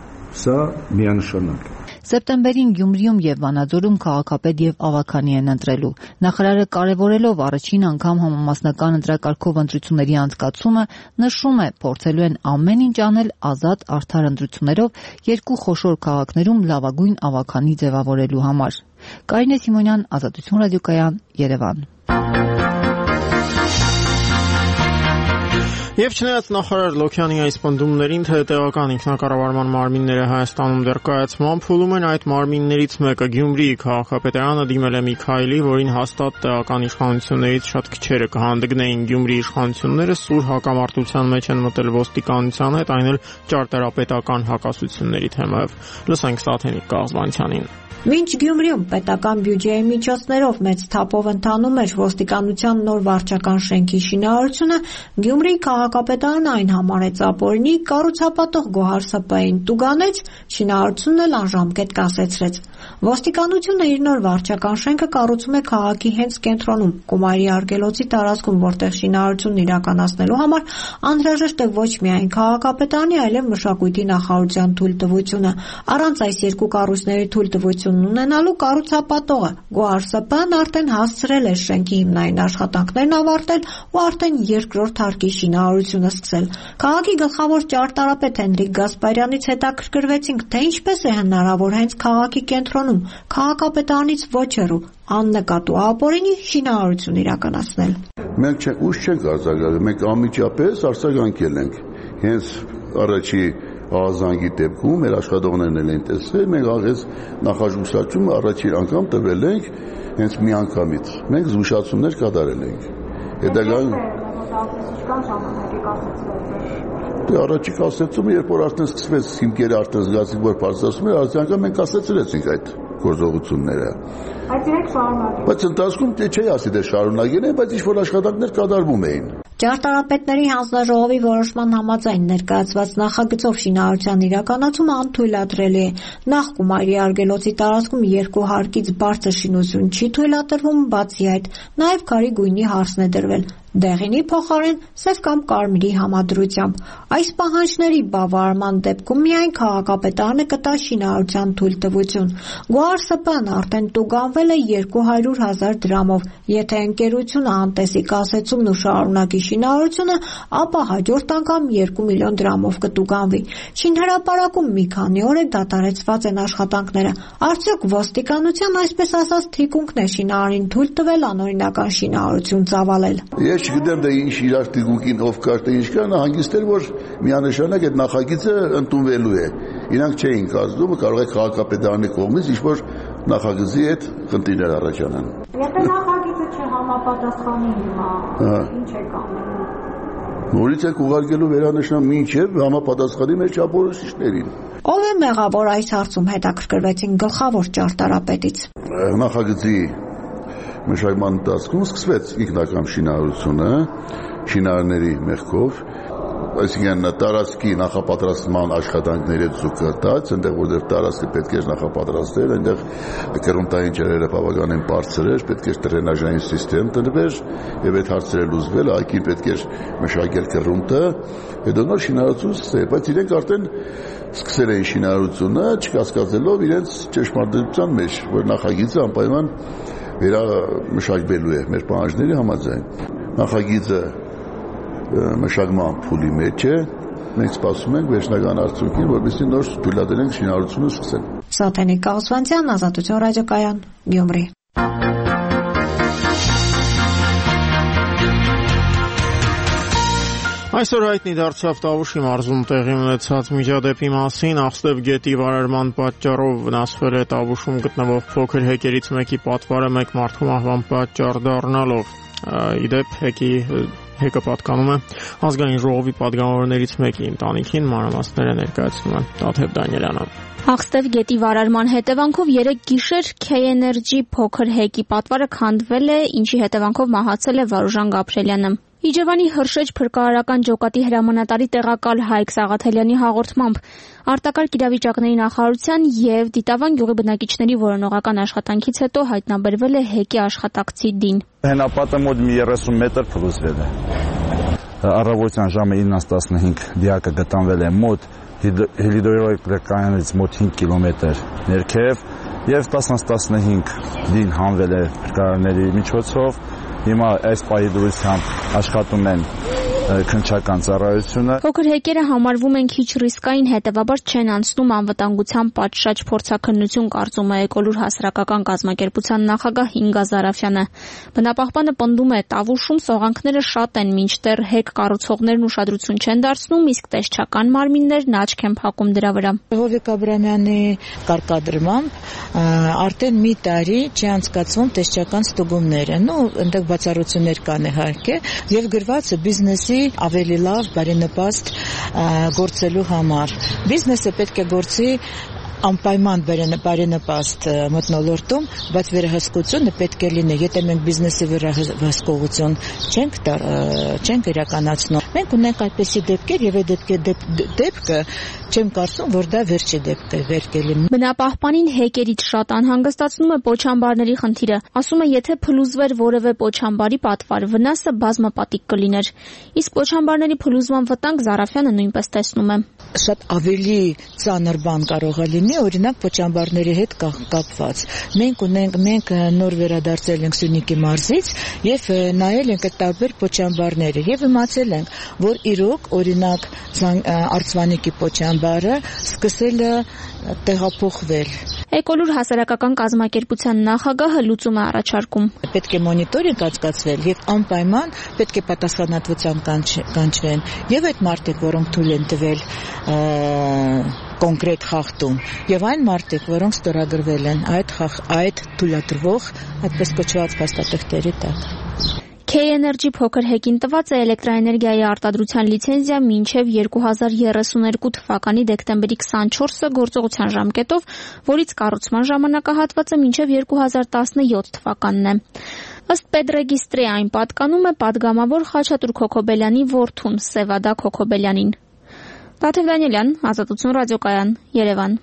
սա միանշանակ է։ Սեպտեմբերին Գյումրիում եւ Վանաձորում քաղաքապետ եւ ավականի են ընտրելու։ Նախարարը կարևորելով առաջին անգամ համամասնական ընտրակարգով ընտրությունների անցկացումը, նշում է, փորձելու են ամեն ինչ անել ազատ արդար ընտրություններով 2 խոշոր քաղաքներում լավագույն ավականի ձևավորելու համար։ Կարինե Սիմոնյան, Ազատություն ռադիոկայան, Երևան։ Եվ չնայած նախարար Լոքյանի այս պնդումներին, թե տեղական ինքնակառավարման մարմինները Հայաստանում դեռ կայացման փուլում են, այդ մարմիններից մեկը Գյումրիի քաղաքապետարանը դիմել է մի քայլի, որին հաստատ տեղական իշխանություններից շատ քչերը կհանդգնեին։ Գյումրիի իշխանությունները սուր հակամարտության մեջ են մտել ոստիկանության հետ, այն էլ ճարտարապետական հակասությունների թեմայով։ Լսենք Սաթենիկ Կաղզվանցյանին։ Մինչ Գյումրիում պետական բյուջեի միջոցներով մեծ թափով ընթանում էր ոստիկանության նոր վարչական շենքի շինարարությունը, Գյումրիի քաղաքապետարանը այն համարեց ապօրինի, կառուցապատող Գոհար ՍՊ-ին տուգանեց, շինարարությունն էլ անժամկետ կասեցրեց։ Ոստիկանությունը իր նոր վարչական շենքը կառուցում է քաղաքի հենց կենտրոնում, Կումայրի արգելոցի տարածքում, որտեղ շինարարությունն իրականացնելու համար անհրաժեշտ է ոչ միայն քաղաքապետարանի, այլև մշակույթի նախարարության թույլտվությունը։ Առանց այս երկու կառույցների թույլտվություն ունենալու կառուցապատողը Գոհար ՍՊ-ն արդեն հասցրել է շենքի հիմնային աշխատանքներն ավարտել ու արդեն երկրորդ հարկի շինարարությունը սկսել։ Քաղաքի գլխավոր ճարտարապետ Հենրիկ Գասպարյանից հետաքրքրվեցինք, թե ինչպես է հնարավոր հենց քաղաքի կենտրոնում, քաղաքապետարանից ոչ հեռու, աննկատ ու ապօրինի շինարարություն իրականացնել։ Մենք ուշ չենք արձակագրել, մենք անմիջապես արձագանքել ենք։ Հենց առաջի ահազանգի դեպքում մեր աշխատողներն էլ են տեսել, մենք աղես նախազգուշացումը առաջին անգամ տվել ենք հենց մի անգամից։ Մենք զգուշացումներ կատարել ենք։ Հետագայում առաջի կասեցումը, երբ որ արդեն սկսվեց հիմքերը արդեն զգացինք, որ բարձրացում էր, արդեն անգամ մենք կասեցրեցինք այդ գործողությունները։ Բայց ընթացքում չէի ասի դե շարունակել են, բայց ինչ-որ աշխատանքներ կատարվում էին։ Ճարտարապետների հանձնաժողովի որոշման համաձայն ներկայացված նախագծով շինարարության իրականացումը անթույլատրելի է։ Նախ Կումայրի արգելոցի տարածքում երկու հարկից բարձր շինություն չի թույլատրվում, բացի այդ, նաև քարի գույնի հարցն է դրվել։ Դեղինի փոխարեն սև կամ կարմիրի համադրությամբ։ Այս պահանջների բավարարման դեպքում միայն քաղաքապետարանը կտա շինարարության թույլտվություն։ Գոհար ՍՊ-ն արդեն տուգանվել է 200,000 դրամով։ Եթե ընկերությունը անտեսի կասեցումն ու շարունակի շինարարությունը, ապա հաջորդ անգամ 2 միլիոն դրամով կտուգանվի։ Շինհրապարակում մի քանի օր է դադարեցված են աշխատանքները։ Արդյոք ոստիկանության այսպես ասած թիկունքն է շինարարին թույլ տվել անօրինական շինարարություն ծավալել։ Չգիտեմ դա ինչ իրար տիկունքին ով կար թե ինչ կա, նա հանգիստ էր, որ միանշանակ այդ նախագիծը ընդունվելու է։ Իրանք չէին կարծում, կարող է քաղաքապետարանի կողմից ինչ-որ նախագծի հետ խնդիրներ առաջանան։ Եթե նախագիծը չհամապատասխանի հիմա, ինչ է կանելու։ Նորից եք ուղարկելու վերանշան մինչև համապատասխանի մեր չափորոշիչներին։ Ով է մեղավոր այս հարցում, հետաքրքրվեցին գլխավոր ճարտարապետից։ Նախագծի մշակման ընթացքում սկսվեց ինքնական շինարարությունը շինարարների մեղքով, այսինքն տարածքի նախապատրաստման աշխատանքների զուգ տաց, այնտեղ որտեղ տարածքը պետք է նախապատրաստել, այնտեղ կրոնտային ջրերը բավականին բարձր էր, պետք է տրենաժային սիստեմ տրվեր, եւ այդ հարցերը լուծվել, այգին պետք է մշակել կրոնտը, հետո նոր շինարարություն սկսել, բայց իրենք արդեն սկսել էին շինարարությունը, չկասկածելով իրենց ճշմարտության մեջ, որ նախագիծը անպայման վերամշակվելու է մեր պահանջների համաձայն։ Նախագիծը մշակման փուլի մեջ է, մենք սպասում ենք վերջնական արդյունքին, որպեսզի նոր թույլատրենք շինարարությունը սկսել։ Սաթենիկ Կաղզվանցյան, Ազատություն ռադիոկայան, Գյումրի։ Այսօր հայտնի դարձավ Տավուշի մարզում տեղի ունեցած միջադեպի մասին, Աղստև գետի վարարման պատճառով վնասվել է Տավուշում գտնվող փոքր հեկերից մեկի պատվարը, մեկ մարդու մահվան պատճառ դառնալով։ Իդեպ հեկը պատկանում է ազգային ժողովի պատգամավորներից մեկի ընտանիքին, մանրամասները ներկայացնում է Տաթև Դանիելյանը։ Աղստև գետի վարարման հետևանքով 3 գիշեր K-Energy փոքր հեկի պատվարը քանդվել է, ինչի հետևանքով մահացել է Վարուժան Գաբրելյանը։ Իջևանի Հրշեջ փրկարարական ջոկատի հրամանատարի տեղակալ Հայկ Սաղաթելյանի հաղորդմամբ արտակարգ իրավիճակների նախարարության եւ Դիտավան գյուղի բնակիչների որոնողական աշխատանքից հետո հայտնաբերվել է հեկի աշխատակցի դին։ Հենապատը մոտ 30 մետր փլուզվել է։ Առավոտյան ժամը 9:15 դիակը գտնվել է մոտ հիդրոէլեկտրակայանից մոտ 5 կիլոմետր ներքև եւ 10:15 դին հանվել է փրկարարների միջոցով։ Հիմա այս պահի դրությամբ աշխատում են քննչական ծառայությունը։ Փոքր հեկերը համարվում են քիչ ռիսկային, հետևաբար չեն անցնում անվտանգության պատշաճ փորձաքննություն, կարծում է Էկոլուր հասարակական կազմակերպության նախագահ Ինգա Զարաֆյանը։ Բնապահպանը պնդում է, Տավուշում սողանքները շատ են, մինչդեռ հեկ կառուցողներն ուշադրություն չեն դարձնում, իսկ տեսչական մարմիններն աչք են փակում դրա վրա։ Հովիկ Աբրամյանի կարգադրմամբ արդեն մի տարի չի անցկացվում տեսչական ստուգումները։ Այնտեղ բացառություններ կան իհարկե, եւ գրված է բիզնեսի ավելի լավ, բարենպաստ գործելու համար։ Բիզնեսը պետք է գործի անպայման բարենպաստ մթնոլորտում, բայց վերահսկությունը պետք է լինի։ Եթե մենք բիզնեսի վերահսկողություն չենք իրականացնում, մենք ունենք այդպիսի դեպքեր եւ այդ դեպքը չեմ կարծում, որ դա վերջի դեպքը վերկելի։ Բնապահպանին հեկերից շատ անհանգստացնում է պոչամբարների խնդիրը։ Ասում է, եթե փլուզվեր որևէ պոչամբարի պատվար, վնասը բազմապատիկ կլիներ։ Իսկ պոչամբարների փլուզման վտանգ Զարաֆյանը նույնպես տեսնում է։ Շատ ավելի ծանր բան կարող է լինի, օրինակ պոչամբարների հետ կապված։ Մենք նոր վերադարձել ենք Սյունիքի մարզից եւ նայել ենք այդ տարբեր պոչամբարները եւ իմացել ենք, որ իրոք օրինակ Արցվանիկի պոչամբարը սկսել է տեղափոխվել։ Էկոլուր հասարակական կազմակերպության նախագահը լուծում է առաջարկում։ Պետք է մոնիտորինգ անցկացվել եւ անպայման պետք է պատասխանատվության կանչվեն եւ այդ մարդիկ, որոնք թույլ են տվել կոնկրետ խախտում եւ այն մարդիկ, որոնք ստորագրվել են այդ թույլատրվող այդպես կոչված փաստաթղթերի տակ։ K-Energy փոքր հեկին տված է էլեկտրաէներգիայի արտադրության լիցենզիա մինչև 2032 թվականի դեկտեմբերի 24-ը գործողության ժամկետով, որից կառուցման ժամանակահատվածը մինչև 2017 թվականն է։ Ըստ պետռեգիստրի այն պատկանում է պատգամավոր Խաչատուր Քոքոբելյանի որդուն Սևադա Քոքոբելյանին։ Տաթև Դանիելյան, Ազատություն ռադիոկայան, Երևան։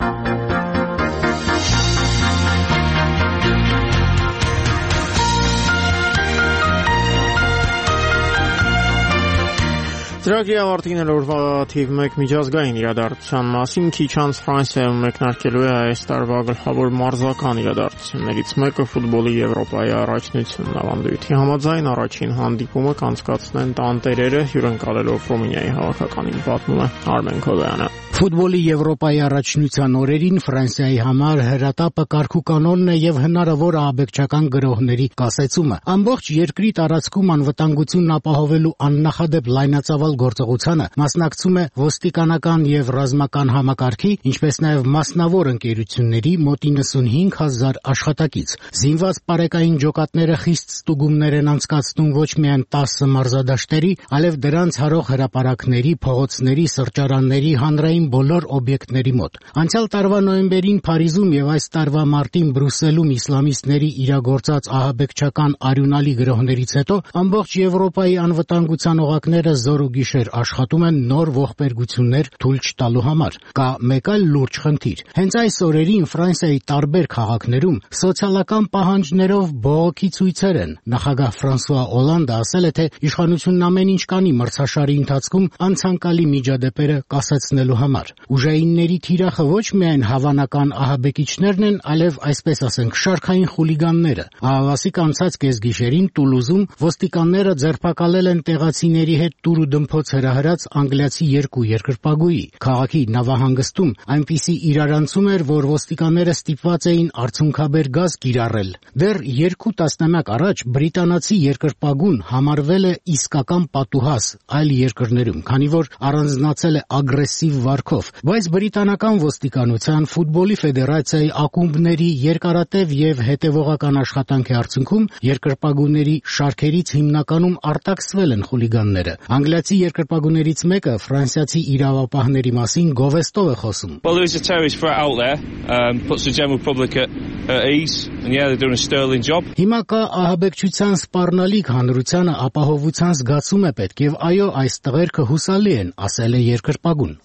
Ծրագրի ավարտին օրվա թիվ 1 միջազգային իրադարձության մասին քիչ անց Ֆրանսիայում մեկնարկելու է այս տարվա գլխավոր մարզական իրադարձություններից մեկը ֆուտբոլի Եվրոպայի առաջնությունն ավանդույթի համաձայն առաջին հանդիպումը կանցկացնեն տանտերերը հյուրընկալելով Ռումինիայի հավաքականին, պատմում է Արմեն Քոդոյանը։ Ֆուտբոլի Եվրոպայի առաջնության օրերին Ֆրանսիայի համար հրատապը կարգուկանոնն է եւ հնարավոր ահաբեկչական գրոհների կասեցումը։ Ամբողջ երկրի տարածքում անվտանգությունն ապահովելու աննախադեպ լայնածավալ գործողությանը մասնակցում է ոստիկանական եւ ռազմական համակարգի, ինչպես նաեւ մասնավոր ընկերությունների մոտ 95,000 աշխատակից։ Զինված պարեկային ջոկատները խիստ ստուգումներ են անցկացնում ոչ միայն 10 մարզադաշտերի, այլև դրանց հարող հրապարակների, փողոցների, սրճարանների, հանրային բոլոր օբյեկտների մոտ։ Անցյալ տարվա նոյեմբերին Փարիզում եւ այս տարվա մարտին Բրյուսելում իսլամիստների իրագործած ահաբեկչական արյունալի գրոհներից հետո ամբողջ Եվրոպայի անվտանգության օղակները զոր ու գիշեր աշխատում են նոր ողբերգություններ թույլ չտալու համար։ Կա մեկ այլ լուրջ խնդիր։ Հենց այս օրերին Ֆրանսիայի տարբեր քաղաքներում սոցիալական պահանջներով բողոքի ցույցեր են։ Նախագահ Ֆրանսուଆ Օլանդը ասել է, թե իշխանությունն ամեն ինչ կանի մրցաշարի ընթացքում անցանկալի միջադեպերը կասեցնելու համար։ Ուժայինների թիրախը ոչ միայն հավանական ահաբեկիչներն են, այլև այսպես ասենք շարքային խուլիգանները։ Ահավասիկ անցած կեսգիշերին Տուլուզում ոստիկանները ձերբակալել են տեղացիների հետ տուր ու դմփոց հրահրած անգլիացի 2 երկրպագուի։ Քաղաքի նավահանգստում այնպիսի իրարանցում էր, որ ոստիկանները ստիպված էին արցունքաբեր գազ կիրառել։ Դեռ 2 տասնամյակ առաջ բրիտանացի երկրպագուն համարվել է իսկական պատուհաս այլ երկրներում, քանի որ առանձնացել է ագրեսիվ վարքով, բայց բրիտանական ոստիկանության ֆուտբոլի ֆեդերացիայի ակումբների երկարատև եւ հետեւողական աշխատանքի արդյունքում երկրպագուների շարքերից հիմնականում արտաքսվել են խուլիգանները։ Անգլիացի երկրպագուներից մեկը ֆրանսիացի իրավապահների մասին գովեստով է խոսում։ Well, there is a terrorist threat out there, puts the general public at ease, and yeah, they're doing a sterling job. Հիմա կա ահաբեկչության սպառնալիք, հանրությանը ապահովության զգացում է պետք եւ այո, այս տղերքը հուսալի են, ասել է երկրպագուն։ Դե իսկ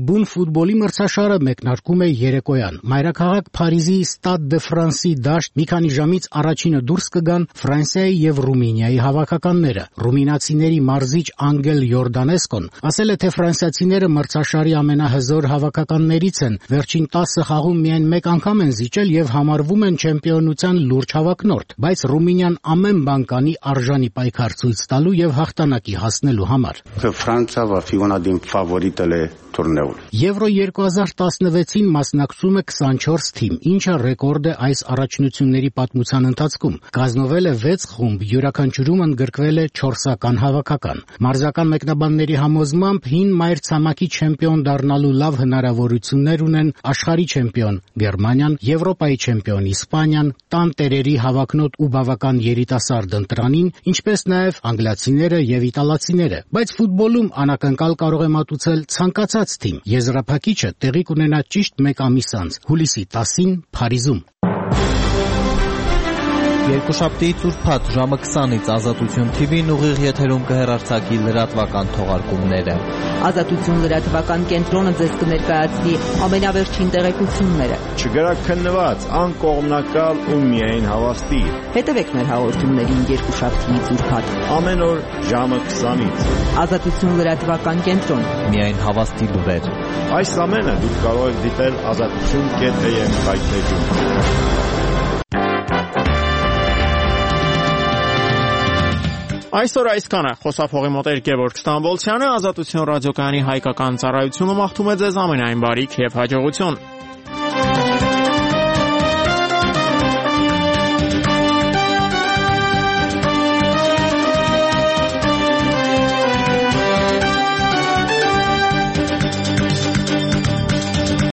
բուն ֆուտբոլի մրցաշարը մեկնարկում է երեկոյան։ Մայրաքաղաք Փարիզի Stade de France-ի դաշտ մի քանի ժամից առաջինը դուրս կգան Ֆրանսիայի եւ Ռումինիայի հավաքականները։ Ռումինացիների մարզիչ Անգել Յորդանեսկոն ասել է, թե ֆրանսիացիները մրցաշարի ամենահզոր հավաքականներից են։ Վերջին 10 խաղում միայն մեկ անգամ են զիջել եւ համարվում են չեմպիոնության լուրջ հավակնորդ, բայց Ռումինիան ամեն բան կանի արժանի պայքար ցույց տալու եւ հաղթանակի հասնելու համար։ Ֆրանսիա va fi una din favoritele turneului. Եվրո 2016-ին մասնակցում է 24 թիմ, ինչը ռեկորդ է այս առաջնությունների պատմության ընթացքում։ Կազմվել է 6 խումբ, յուրաքանչյուրում ընդգրկվել է 4-ական հավաքական։ Մարզական մեկնաբանների համոզմամբ հին մայրցամաքի չեմպիոն դառնալու լավ հնարավորություններ ունեն աշխարհի չեմպիոն Գերմանիան, Եվրոպայի չեմպիոն Իսպանիան, տան տերերի հավակնոտ ու բավական երիտասարդ ընտրանին, ինչպես նաև անգլիացիները եւ իտալացիները։ Բայց ֆուտբոլում անակնկալ կարող է մատուցել ցանկացած թիմ։ Եզրափակիչը տեղի կունենա ճիշտ 1 ամիս անց, հուլիսի 10-ին Փարիզում։ Երկուշաբթի ծուրփաթ ժամը 20-ից Ազատություն TV-ն ուղիղ եթերում կհեռարձակի լրատվական թողարկումները։ Ազատություն լրատվական կենտրոնը ձեզ կներկայացնի ամենավերջին տեղեկությունները։ Չգրակ քննված, անկողմնակալ ու միայն հավաստի։ Հետևեք մեր հաղորդումներին երկուշաբթի ծուրփաթ։ Ամեն օր ժամը 20-ից։ Ազատություն լրատվական կենտրոն։ Միայն հավաստի լուրեր։ Այս ամենը դուք կարող եք դիտել azatutun.am հայտնեջում։ Այսօր այսքանը խոսափողի մոտ էր Գևորգ Ստամբոլցյանը, Ազատություն ռադիոկայանի հայկական ծառայությունը մաղթում է ձեզ ամենայն բարիք եւ հաջողություն։